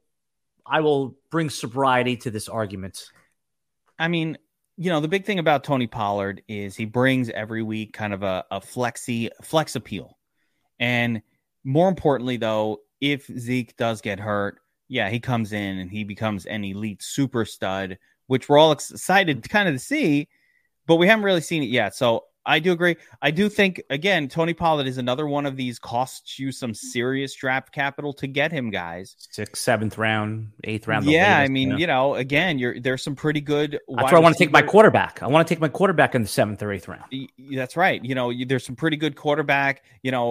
[SPEAKER 2] bring sobriety to this argument.
[SPEAKER 3] I mean, the big thing about Tony Pollard is he brings every week kind of a flex appeal. And more importantly, though, if Zeke does get hurt, yeah, he comes in and he becomes an elite super stud, which we're all excited kind of to see, but we haven't really seen it yet. So I do agree. I do think, again, Tony Pollard is another one of these costs you some serious draft capital to get him, guys.
[SPEAKER 2] 6th, 7th round, 8th round.
[SPEAKER 3] Yeah, latest, I mean, again, there's some pretty good.
[SPEAKER 2] That's where I want to take my quarterback. I want to take my quarterback in the 7th or 8th round.
[SPEAKER 3] That's right. There's some pretty good quarterback.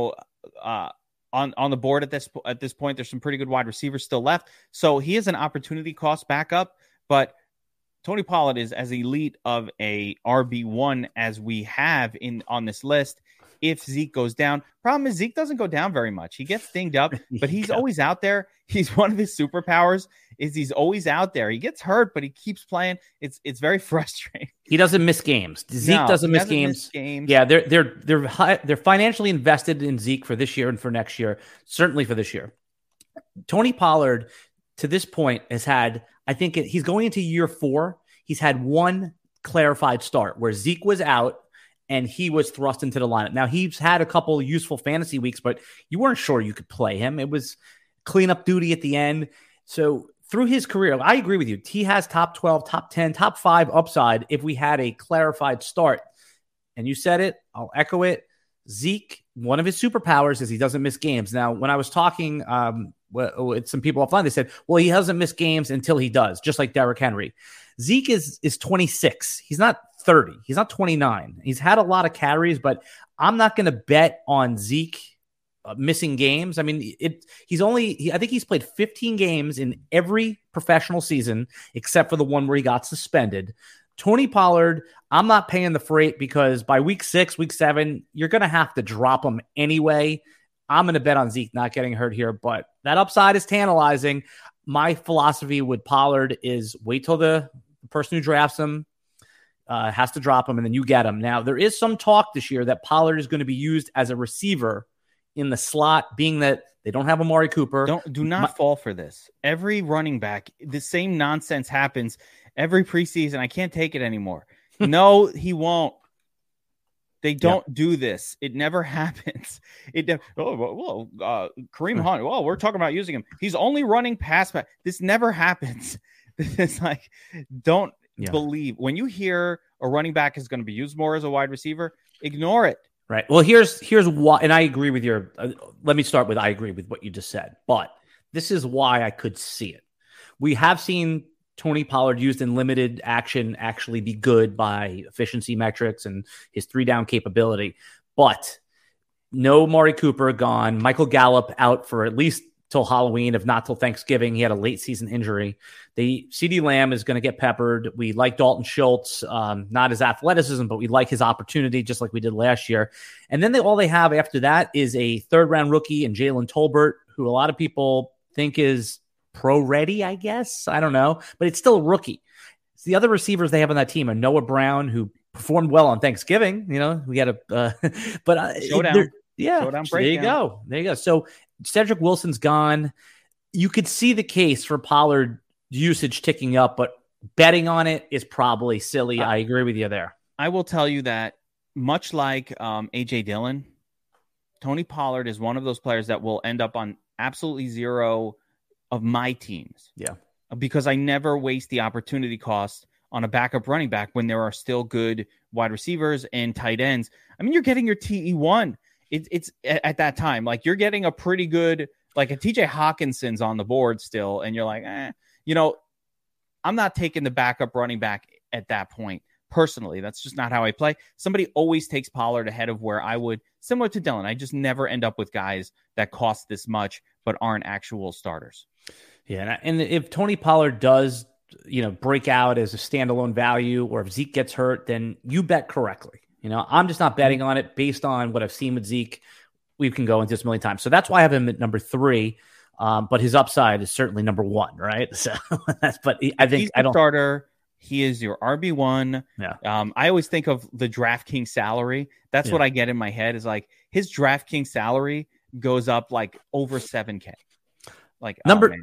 [SPEAKER 3] On the board at this point, there's some pretty good wide receivers still left. So he is an opportunity cost backup, but Tony Pollard is as elite of a RB1 as we have on this list. If Zeke goes down, problem is Zeke doesn't go down very much. He gets dinged up, but he's always out there. He's one of his superpowers is he's always out there. He gets hurt, but he keeps playing. It's very frustrating.
[SPEAKER 2] He doesn't miss games. Zeke doesn't miss games. Yeah, they're financially invested in Zeke for this year and for next year. Certainly for this year. Tony Pollard to this point has had, I think he's going into year 4. He's had 1 clarified start where Zeke was out and he was thrust into the lineup. Now, he's had a couple of useful fantasy weeks, but you weren't sure you could play him. It was cleanup duty at the end. So through his career, I agree with you. He has top 12, top 10, top 5 upside if we had a clarified start. And you said it. I'll echo it. Zeke, one of his superpowers is he doesn't miss games. Now, when I was talking with some people offline, they said, well, he doesn't miss games until he does, just like Derrick Henry. Zeke is 26. He's not 30. He's not 29. He's had a lot of carries, but I'm not going to bet on Zeke missing games. I mean, I think he's played 15 games in every professional season except for the one where he got suspended. Tony Pollard, I'm not paying the freight because by week 6, week 7, you're going to have to drop him anyway. I'm going to bet on Zeke not getting hurt here, but that upside is tantalizing. My philosophy with Pollard is wait till the person who drafts him has to drop him, and then you get him. Now, there is some talk this year that Pollard is going to be used as a receiver in the slot, being that they don't have Amari Cooper.
[SPEAKER 3] Do not fall for this. Every running back, the same nonsense happens every preseason. I can't take it anymore. No, he won't. They don't do this. It never happens. Kareem Hunt. Well, we're talking about using him. He's only running pass. This never happens. It's like, don't believe. When you hear a running back is going to be used more as a wide receiver, ignore it.
[SPEAKER 2] Right. Well, here's why, and I agree with let me start with, I agree with what you just said, but this is why I could see it. We have seen Tony Pollard used in limited action actually be good by efficiency metrics and his 3-down capability, but no Amari Cooper gone. Michael Gallup out for at least till Halloween, if not till Thanksgiving. He had a late season injury. The CeeDee Lamb is going to get peppered. We like Dalton Schultz, not his athleticism, but we like his opportunity, just like we did last year. And then all they have after that is a 3rd-round rookie in Jalen Tolbert, who a lot of people think is pro-ready, I guess. I don't know, but it's still a rookie. It's the other receivers they have on that team are Noah Brown, who performed well on Thanksgiving. We had
[SPEAKER 3] showdown.
[SPEAKER 2] Showdown there you go. There you go. So Cedric Wilson's gone. You could see the case for Pollard usage ticking up, but betting on it is probably silly. I agree with you there.
[SPEAKER 3] I will tell you that much like A.J. Dillon, Tony Pollard is one of those players that will end up on absolutely 0 of my teams.
[SPEAKER 2] Yeah.
[SPEAKER 3] Because I never waste the opportunity cost on a backup running back when there are still good wide receivers and tight ends. I mean, you're getting your TE1. It's at that time, like you're getting a pretty good, like a TJ Hawkinson's on the board still. And you're like, I'm not taking the backup running back at that point. Personally, that's just not how I play. Somebody always takes Pollard ahead of where I would, similar to Dillon. I just never end up with guys that cost this much, but aren't actual starters.
[SPEAKER 2] Yeah. And if Tony Pollard does, break out as a standalone value, or if Zeke gets hurt, then you bet correctly. I'm just not betting on it based on what I've seen with Zeke. We can go into this a million times. So that's why I have him at number 3. But his upside is certainly number 1, right? So I think
[SPEAKER 3] he's the starter. He is your RB1.
[SPEAKER 2] Yeah.
[SPEAKER 3] I always think of the DraftKings salary. That's what I get in my head is like his DraftKings salary goes up like over $7,000. Like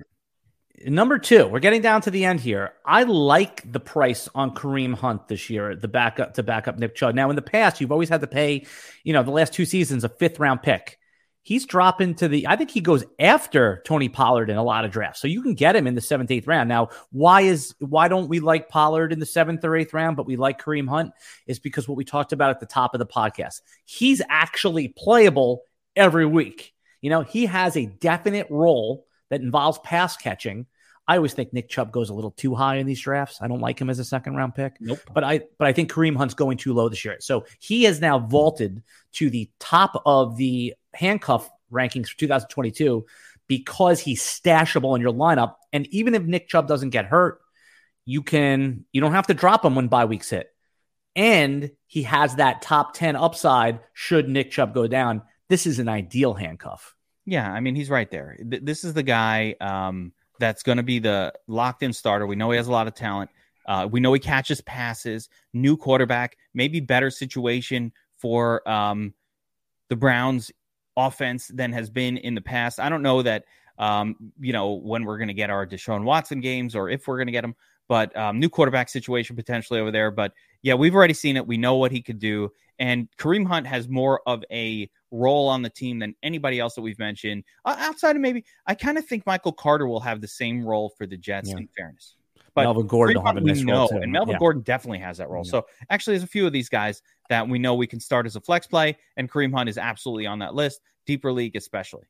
[SPEAKER 2] number 2, we're getting down to the end here. I like the price on Kareem Hunt this year, to back up Nick Chubb. Now, in the past, you've always had to pay, the last 2 seasons, a 5th round pick. He's dropping I think he goes after Tony Pollard in a lot of drafts. So you can get him in the 7th, 8th round. Now, why don't we like Pollard in the 7th or 8th round, but we like Kareem Hunt? Is because what we talked about at the top of the podcast. He's actually playable every week. He has a definite role that involves pass catching. I always think Nick Chubb goes a little too high in these drafts. I don't like him as a 2nd round pick.
[SPEAKER 3] Nope.
[SPEAKER 2] But I think Kareem Hunt's going too low this year. So he has now vaulted to the top of the handcuff rankings for 2022 because he's stashable in your lineup. And even if Nick Chubb doesn't get hurt, you don't have to drop him when bye weeks hit. And he has that top 10 upside should Nick Chubb go down. This is an ideal handcuff.
[SPEAKER 3] Yeah, I mean, he's right there. This is the guy that's going to be the locked-in starter. We know he has a lot of talent. We know he catches passes, new quarterback, maybe better situation for the Browns offense than has been in the past. I don't know that, when we're going to get our Deshaun Watson games or if we're going to get them, but new quarterback situation potentially over there. But yeah, we've already seen it. We know what he could do. And Kareem Hunt has more of a role on the team than anybody else that we've mentioned. Outside of maybe, I kind of think Michael Carter will have the same role for the Jets, in fairness. But
[SPEAKER 2] Melvin Gordon will have a nice role too.
[SPEAKER 3] And Melvin Gordon definitely has that role. Yeah. So actually, there's a few of these guys that we know we can start as a flex play, and Kareem Hunt is absolutely on that list, deeper league especially.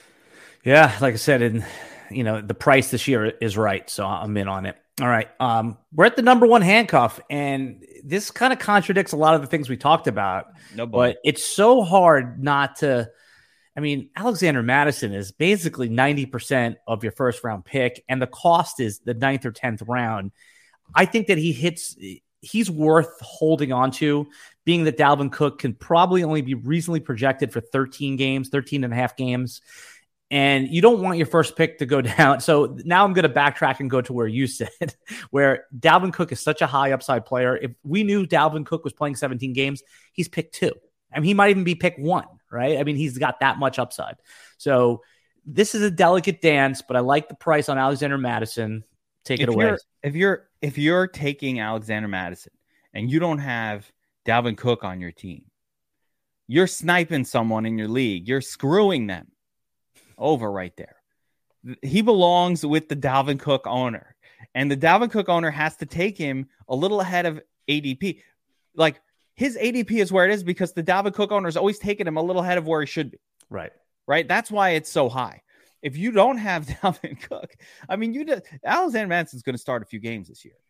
[SPEAKER 2] Yeah, like I said, the price this year is right, so I'm in on it. All right, we're at the number 1 handcuff, and this kind of contradicts a lot of the things we talked about. But it's so hard not to. I mean, Alexander Mattison is basically 90% of your 1st round pick, and the cost is the 9th or 10th round. I think that he's worth holding on to, being that Dalvin Cook can probably only be reasonably projected for 13 and a half games. And you don't want your first pick to go down. So now I'm going to backtrack and go to where you said, where Dalvin Cook is such a high upside player. If we knew Dalvin Cook was playing 17 games, he's pick 2. I mean, he might even be pick 1, right? I mean, he's got that much upside. So this is a delicate dance, but I like the price on Alexander Mattison. Take it away.
[SPEAKER 3] If you're taking Alexander Mattison and you don't have Dalvin Cook on your team, you're sniping someone in your league. You're screwing them over right there. He belongs with the Dalvin Cook owner, and the Dalvin Cook owner has to take him a little ahead of ADP. Like, his ADP is where it is because the Dalvin Cook owner is always taking him a little ahead of where he should be.
[SPEAKER 2] Right.
[SPEAKER 3] That's why it's so high. If you don't have Dalvin Cook, I mean, Alexander Madison's going to start a few games this year.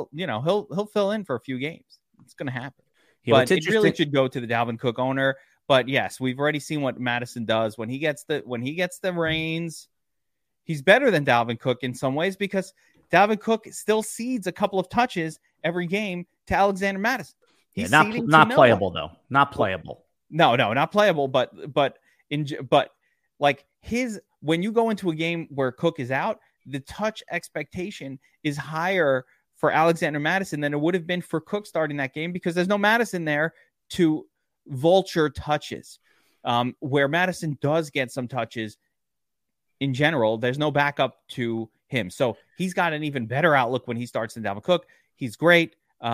[SPEAKER 3] He'll fill in for a few games. It's going to happen. But it really should go to the Dalvin Cook owner. But yes, we've already seen what Madison does when he gets the reins. He's better than Dalvin Cook in some ways because Dalvin Cook still cedes a couple of touches every game to Alexander Madison. He's
[SPEAKER 2] not playable though. Not playable.
[SPEAKER 3] No, not playable. But like when you go into a game where Cook is out, the touch expectation is higher for Alexander Madison than it would have been for Cook starting that game because there's no Madison there to vulture touches. Where Madison does get some touches in general, there's no backup to him. So he's got an even better outlook when he starts than Dalvin Cook. He's great.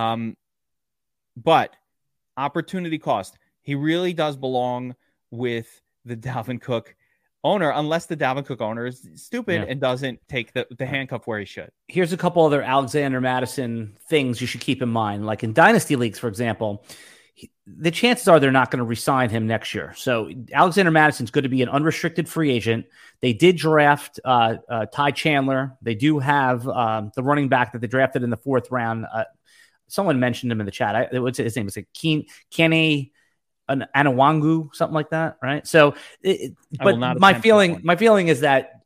[SPEAKER 3] But opportunity cost, he really does belong with the Dalvin Cook owner, unless the Dalvin Cook owner is stupid and doesn't take the handcuff where he should.
[SPEAKER 2] Here's a couple other Alexander Mattison things you should keep in mind. Like in dynasty leagues, for example, the chances are they're not going to re-sign him next year. So Alexander Madison's going to be an unrestricted free agent. They did draft Ty Chandler. They do have the running back that they drafted in the 4th round. Someone mentioned him in the chat. What's his name? It's like Kenny Anawangu, something like that, right? So, but my feeling is that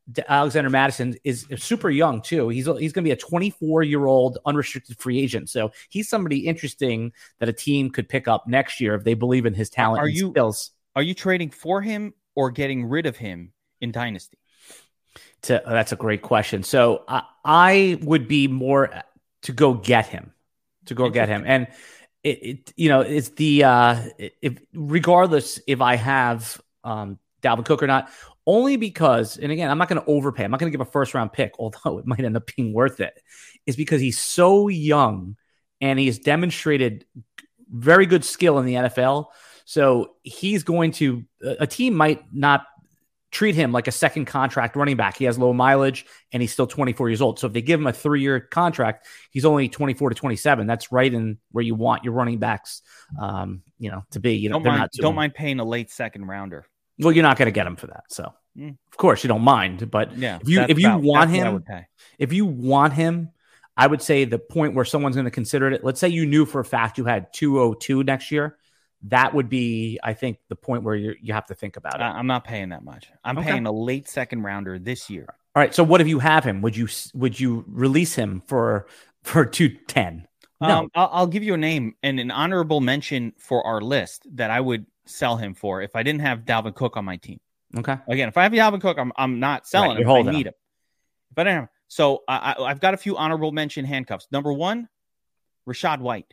[SPEAKER 2] Alexander Mattison is super young too. He's going to be a 24-year-old unrestricted free agent. So he's somebody interesting that a team could pick up next year if they believe in his talent and skills.
[SPEAKER 3] Are you trading for him or getting rid of him in Dynasty?
[SPEAKER 2] That's a great question. So I would be more to go get him, and it's regardless if I have Dalvin Cook or not, only because, and again, I'm not going to overpay. I'm not going to give a first round pick, although it might end up being worth it, is because he's so young and he has demonstrated very good skill in the NFL. So he's going to, a team might not treat him like a second contract running back. He has low mileage and he's still 24 years old. So if they give him a 3-year contract, he's only 24 to 27. That's right in where you want your running backs, to be.
[SPEAKER 3] Don't mind paying a late second rounder.
[SPEAKER 2] Well, you're not going to get him for that. So of course you don't mind, but
[SPEAKER 3] yeah,
[SPEAKER 2] if you want him, I would say the point where someone's going to consider it. Let's say you knew for a fact you had 202 next year. That would be, I think, the point where you have to think about it.
[SPEAKER 3] I'm not paying that much. I'm paying a late second rounder this year.
[SPEAKER 2] All right. So what if you have him? Would you release him for 210? No.
[SPEAKER 3] I'll give you a name and an honorable mention for our list that I would sell him for if I didn't have Dalvin Cook on my team.
[SPEAKER 2] Okay.
[SPEAKER 3] Again, if I have Dalvin Cook, I'm not selling him. I need him. If I don't have, so I've got a few honorable mention handcuffs. Number 1, Rachaad White.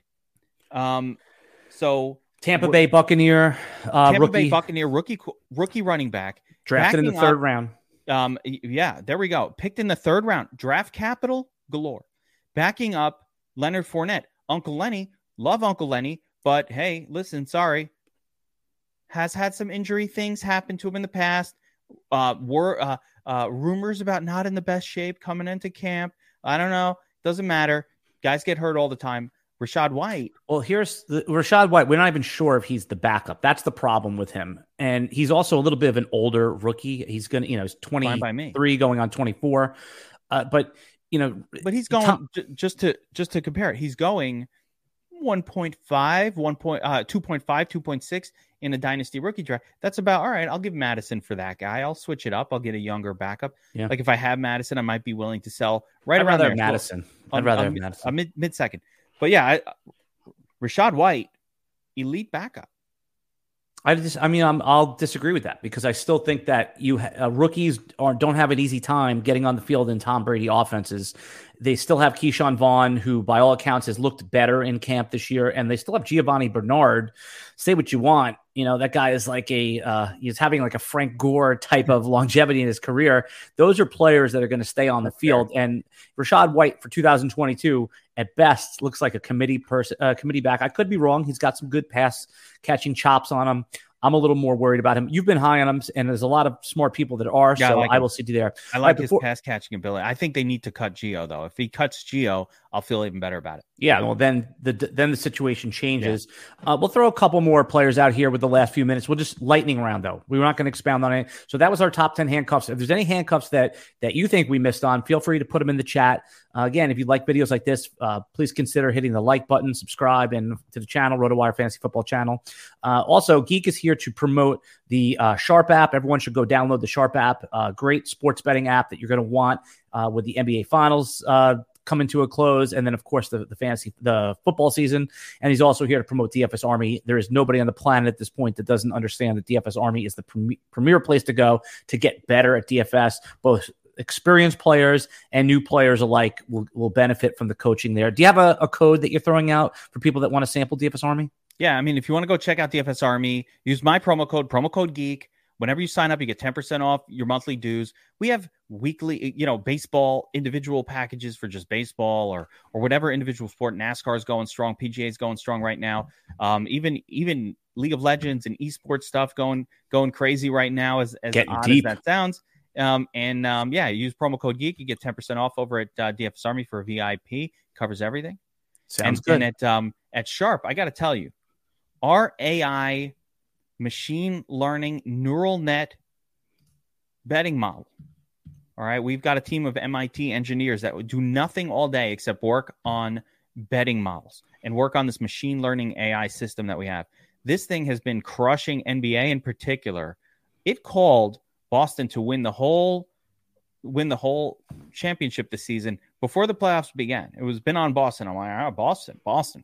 [SPEAKER 2] Tampa Bay Buccaneer,
[SPEAKER 3] rookie running back,
[SPEAKER 2] drafted in the third round.
[SPEAKER 3] There we go. Picked in the third round, draft capital galore. Backing up Leonard Fournette, Uncle Lenny, love Uncle Lenny, but hey, listen, sorry, has had some injury things happen to him in the past. Rumors about not in the best shape coming into camp. I don't know. Doesn't matter. Guys get hurt all the time. Rachaad White.
[SPEAKER 2] Well, here's Rachaad White. We're not even sure if he's the backup. That's the problem with him. And he's also a little bit of an older rookie. He's going to, he's 23 going on 24. But he's going
[SPEAKER 3] just to compare it. He's going 1.5, 2.5, 2.6 in a dynasty rookie draft. That's about all right. I'll give Madison for that guy. I'll switch it up. I'll get a younger backup. Yeah. Like if I have Madison, I might be willing to sell around there.
[SPEAKER 2] Madison. I'd rather have Madison.
[SPEAKER 3] Mid second. But yeah, Rachaad White, elite backup.
[SPEAKER 2] I'll disagree with that because I still think that rookies don't have an easy time getting on the field in Tom Brady offenses. They still have Keyshawn Vaughn, who by all accounts has looked better in camp this year, and they still have Giovanni Bernard. Say what you want, that guy is like he's having like a Frank Gore type of longevity in his career. Those are players that are going to stay on the field. And Rachaad White for 2022 at best looks like a committee back. I could be wrong. He's got some good pass catching chops on him. I'm a little more worried about him. You've been high on him, and there's a lot of smart people that are, so I will see you there.
[SPEAKER 3] I like his pass catching ability. I think they need to cut Gio, though. If he cuts Gio, I'll feel even better about it.
[SPEAKER 2] Yeah, well, then the situation changes. Yeah. We'll throw a couple more players out here with the last few minutes. We'll just lightning round, though. We're not going to expound on it. So that was our top 10 handcuffs. If there's any handcuffs that you think we missed on, feel free to put them in the chat. Again, if you like videos like this, please consider hitting the like button, subscribe, and to the channel, RotoWire Fantasy Football channel. Also, Geek is here to promote the Sharp app. Everyone should go download the Sharp app. Great sports betting app that you're going to want with the NBA Finals coming to a close, and then of course the football season. And he's also here to promote DFS Army. There is nobody on the planet at this point that doesn't understand that DFS Army is the premier place to go to get better at DFS. Both experienced players and new players alike will benefit from the coaching there. Do you have a code that you're throwing out for people that want to sample DFS Army?
[SPEAKER 3] Yeah, if you want to go check out DFS Army, use my promo code GEEK. Whenever you sign up, you get 10% off your monthly dues. We have weekly, baseball individual packages for just baseball or whatever individual sport. NASCAR is going strong. PGA is going strong right now. Even League of Legends and esports stuff going crazy right now. As odd as that sounds. Use promo code GEEK. You get 10% off over at DFS Army for a VIP. Covers everything.
[SPEAKER 2] Sounds good.
[SPEAKER 3] And at Sharp, I got to tell you, our AI machine learning neural net betting model. All right. We've got a team of MIT engineers that would do nothing all day except work on betting models and work on this machine learning AI system that we have. This thing has been crushing NBA in particular. It called Boston to win the whole win the whole championship this season before the playoffs began. It was been on Boston. I'm like, Boston.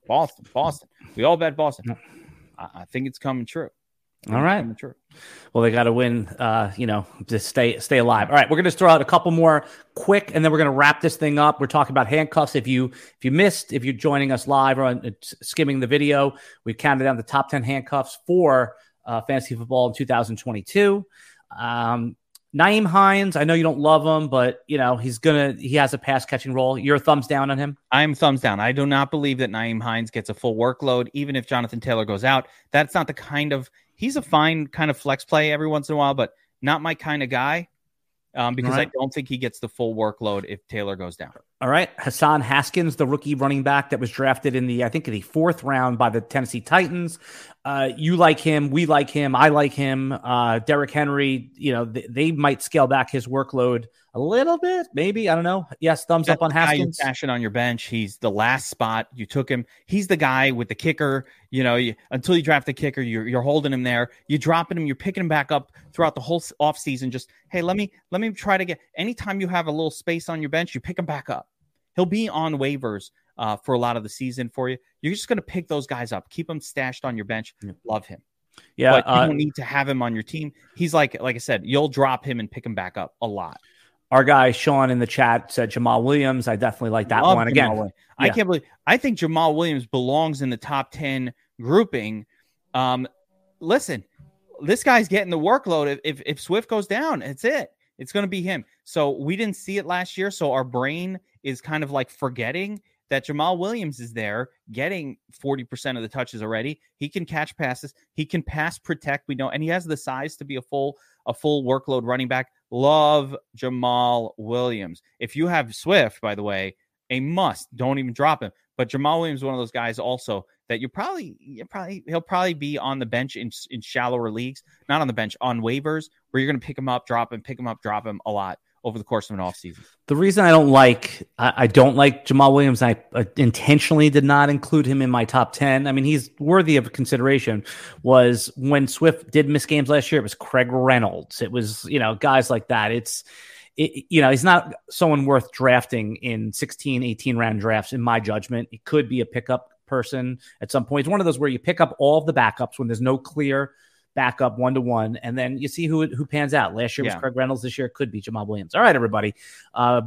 [SPEAKER 3] We all bet Boston. I think it's coming true.
[SPEAKER 2] All right. Well, they got to win, to stay alive. All right, we're going to throw out a couple more quick, and then we're going to wrap this thing up. We're talking about handcuffs. If you're joining us live or skimming the video, we counted down the top 10 handcuffs for fantasy football in 2022. Nyheim Hines, I know you don't love him, but he has a pass catching role. You're thumbs down on him?
[SPEAKER 3] I'm thumbs down. I do not believe that Nyheim Hines gets a full workload, even if Jonathan Taylor goes out. That's not the kind of. He's a fine kind of flex play every once in a while, but not my kind of guy because I don't think he gets the full workload if Taylor goes down.
[SPEAKER 2] All right. Hassan Haskins, the rookie running back that was drafted in the 4th round by the Tennessee Titans. You like him. We like him. I like him. Derrick Henry, they might scale back his workload a little bit, maybe. I don't know. Yes, thumbs up on Haskins.
[SPEAKER 3] You're cashing on your bench. He's the last spot. You took him. He's the guy with the kicker. Until you draft the kicker, you're holding him there. You're dropping him. You're picking him back up throughout the whole offseason. Just, hey, let me try to get – anytime you have a little space on your bench, you pick him back up. He'll be on waivers for a lot of the season for you. You're just going to pick those guys up. Keep them stashed on your bench. Love him.
[SPEAKER 2] Yeah,
[SPEAKER 3] but you don't need to have him on your team. He's like I said, you'll drop him and pick him back up a lot.
[SPEAKER 2] Our guy Sean in the chat said Jamal Williams. I definitely like that one. Again,
[SPEAKER 3] I think Jamal Williams belongs in the top 10 grouping. Listen, this guy's getting the workload. If Swift goes down, that's it. It's going to be him. So we didn't see it last year. So our brain is kind of like forgetting that Jamal Williams is there getting 40% of the touches already. He can catch passes. He can pass protect. We know, and he has the size to be a full workload running back. Love Jamal Williams. If you have Swift, by the way, a must. Don't even drop him. But Jamal Williams is one of those guys also that he'll probably be on the bench in shallower leagues, not on the bench, on waivers, where you're going to pick him up, drop him a lot over the course of an offseason.
[SPEAKER 2] The reason I don't like Jamal Williams, I intentionally did not include him in my top 10. I mean, he's worthy of consideration. Was when Swift did miss games last year, it was Craig Reynolds. It was, guys like that. He's not someone worth drafting in 16, 18 round drafts, in my judgment. He could be a pickup person at some point. It's one of those where you pick up all of the backups when there's no clear backup 1-to-1, and then you see who pans out. Last year was Craig Reynolds. This year it could be Jamal Williams. All right, everybody.
[SPEAKER 3] I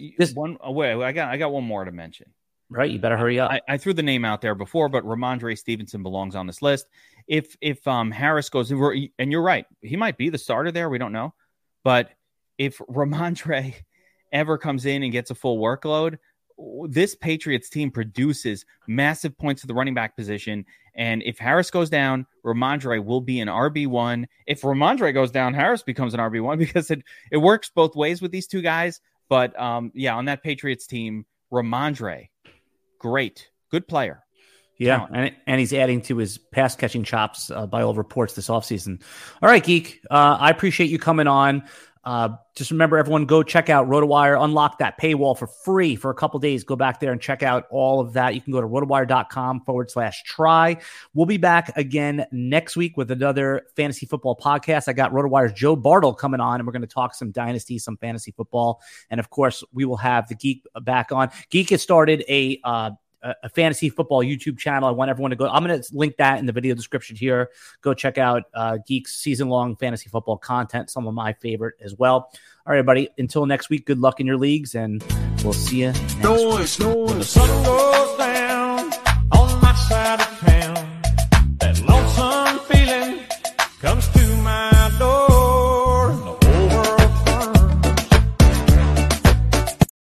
[SPEAKER 3] got one more to mention.
[SPEAKER 2] Right, you better hurry up.
[SPEAKER 3] I threw the name out there before, but Ramondre Stevenson belongs on this list. If Harris goes, and you're right, he might be the starter there. We don't know, but if Ramondre ever comes in and gets a full workload, this Patriots team produces massive points to the running back position. And if Harris goes down, Ramondre will be an RB1. If Ramondre goes down, Harris becomes an RB1 because it works both ways with these two guys. But on that Patriots team, Ramondre, great, good player.
[SPEAKER 2] Yeah, and he's adding to his pass catching chops by all reports this offseason. All right, Geek, I appreciate you coming on. Just remember, everyone, go check out RotoWire. Unlock that paywall for free for a couple days. Go back there and check out all of that. You can go to rotowire.com/try. We'll be back again next week with another fantasy football podcast. I got RotoWire's Joe Bartle coming on, and we're going to talk some dynasty, some fantasy football. And of course, we will have the Geek back on. Geek has started a fantasy football YouTube channel. I want everyone to go. I'm going to link that in the video description here. Go check out Geek's season-long fantasy football content, some of my favorite as well. All right, everybody. Until next week, good luck in your leagues, and we'll see you next week.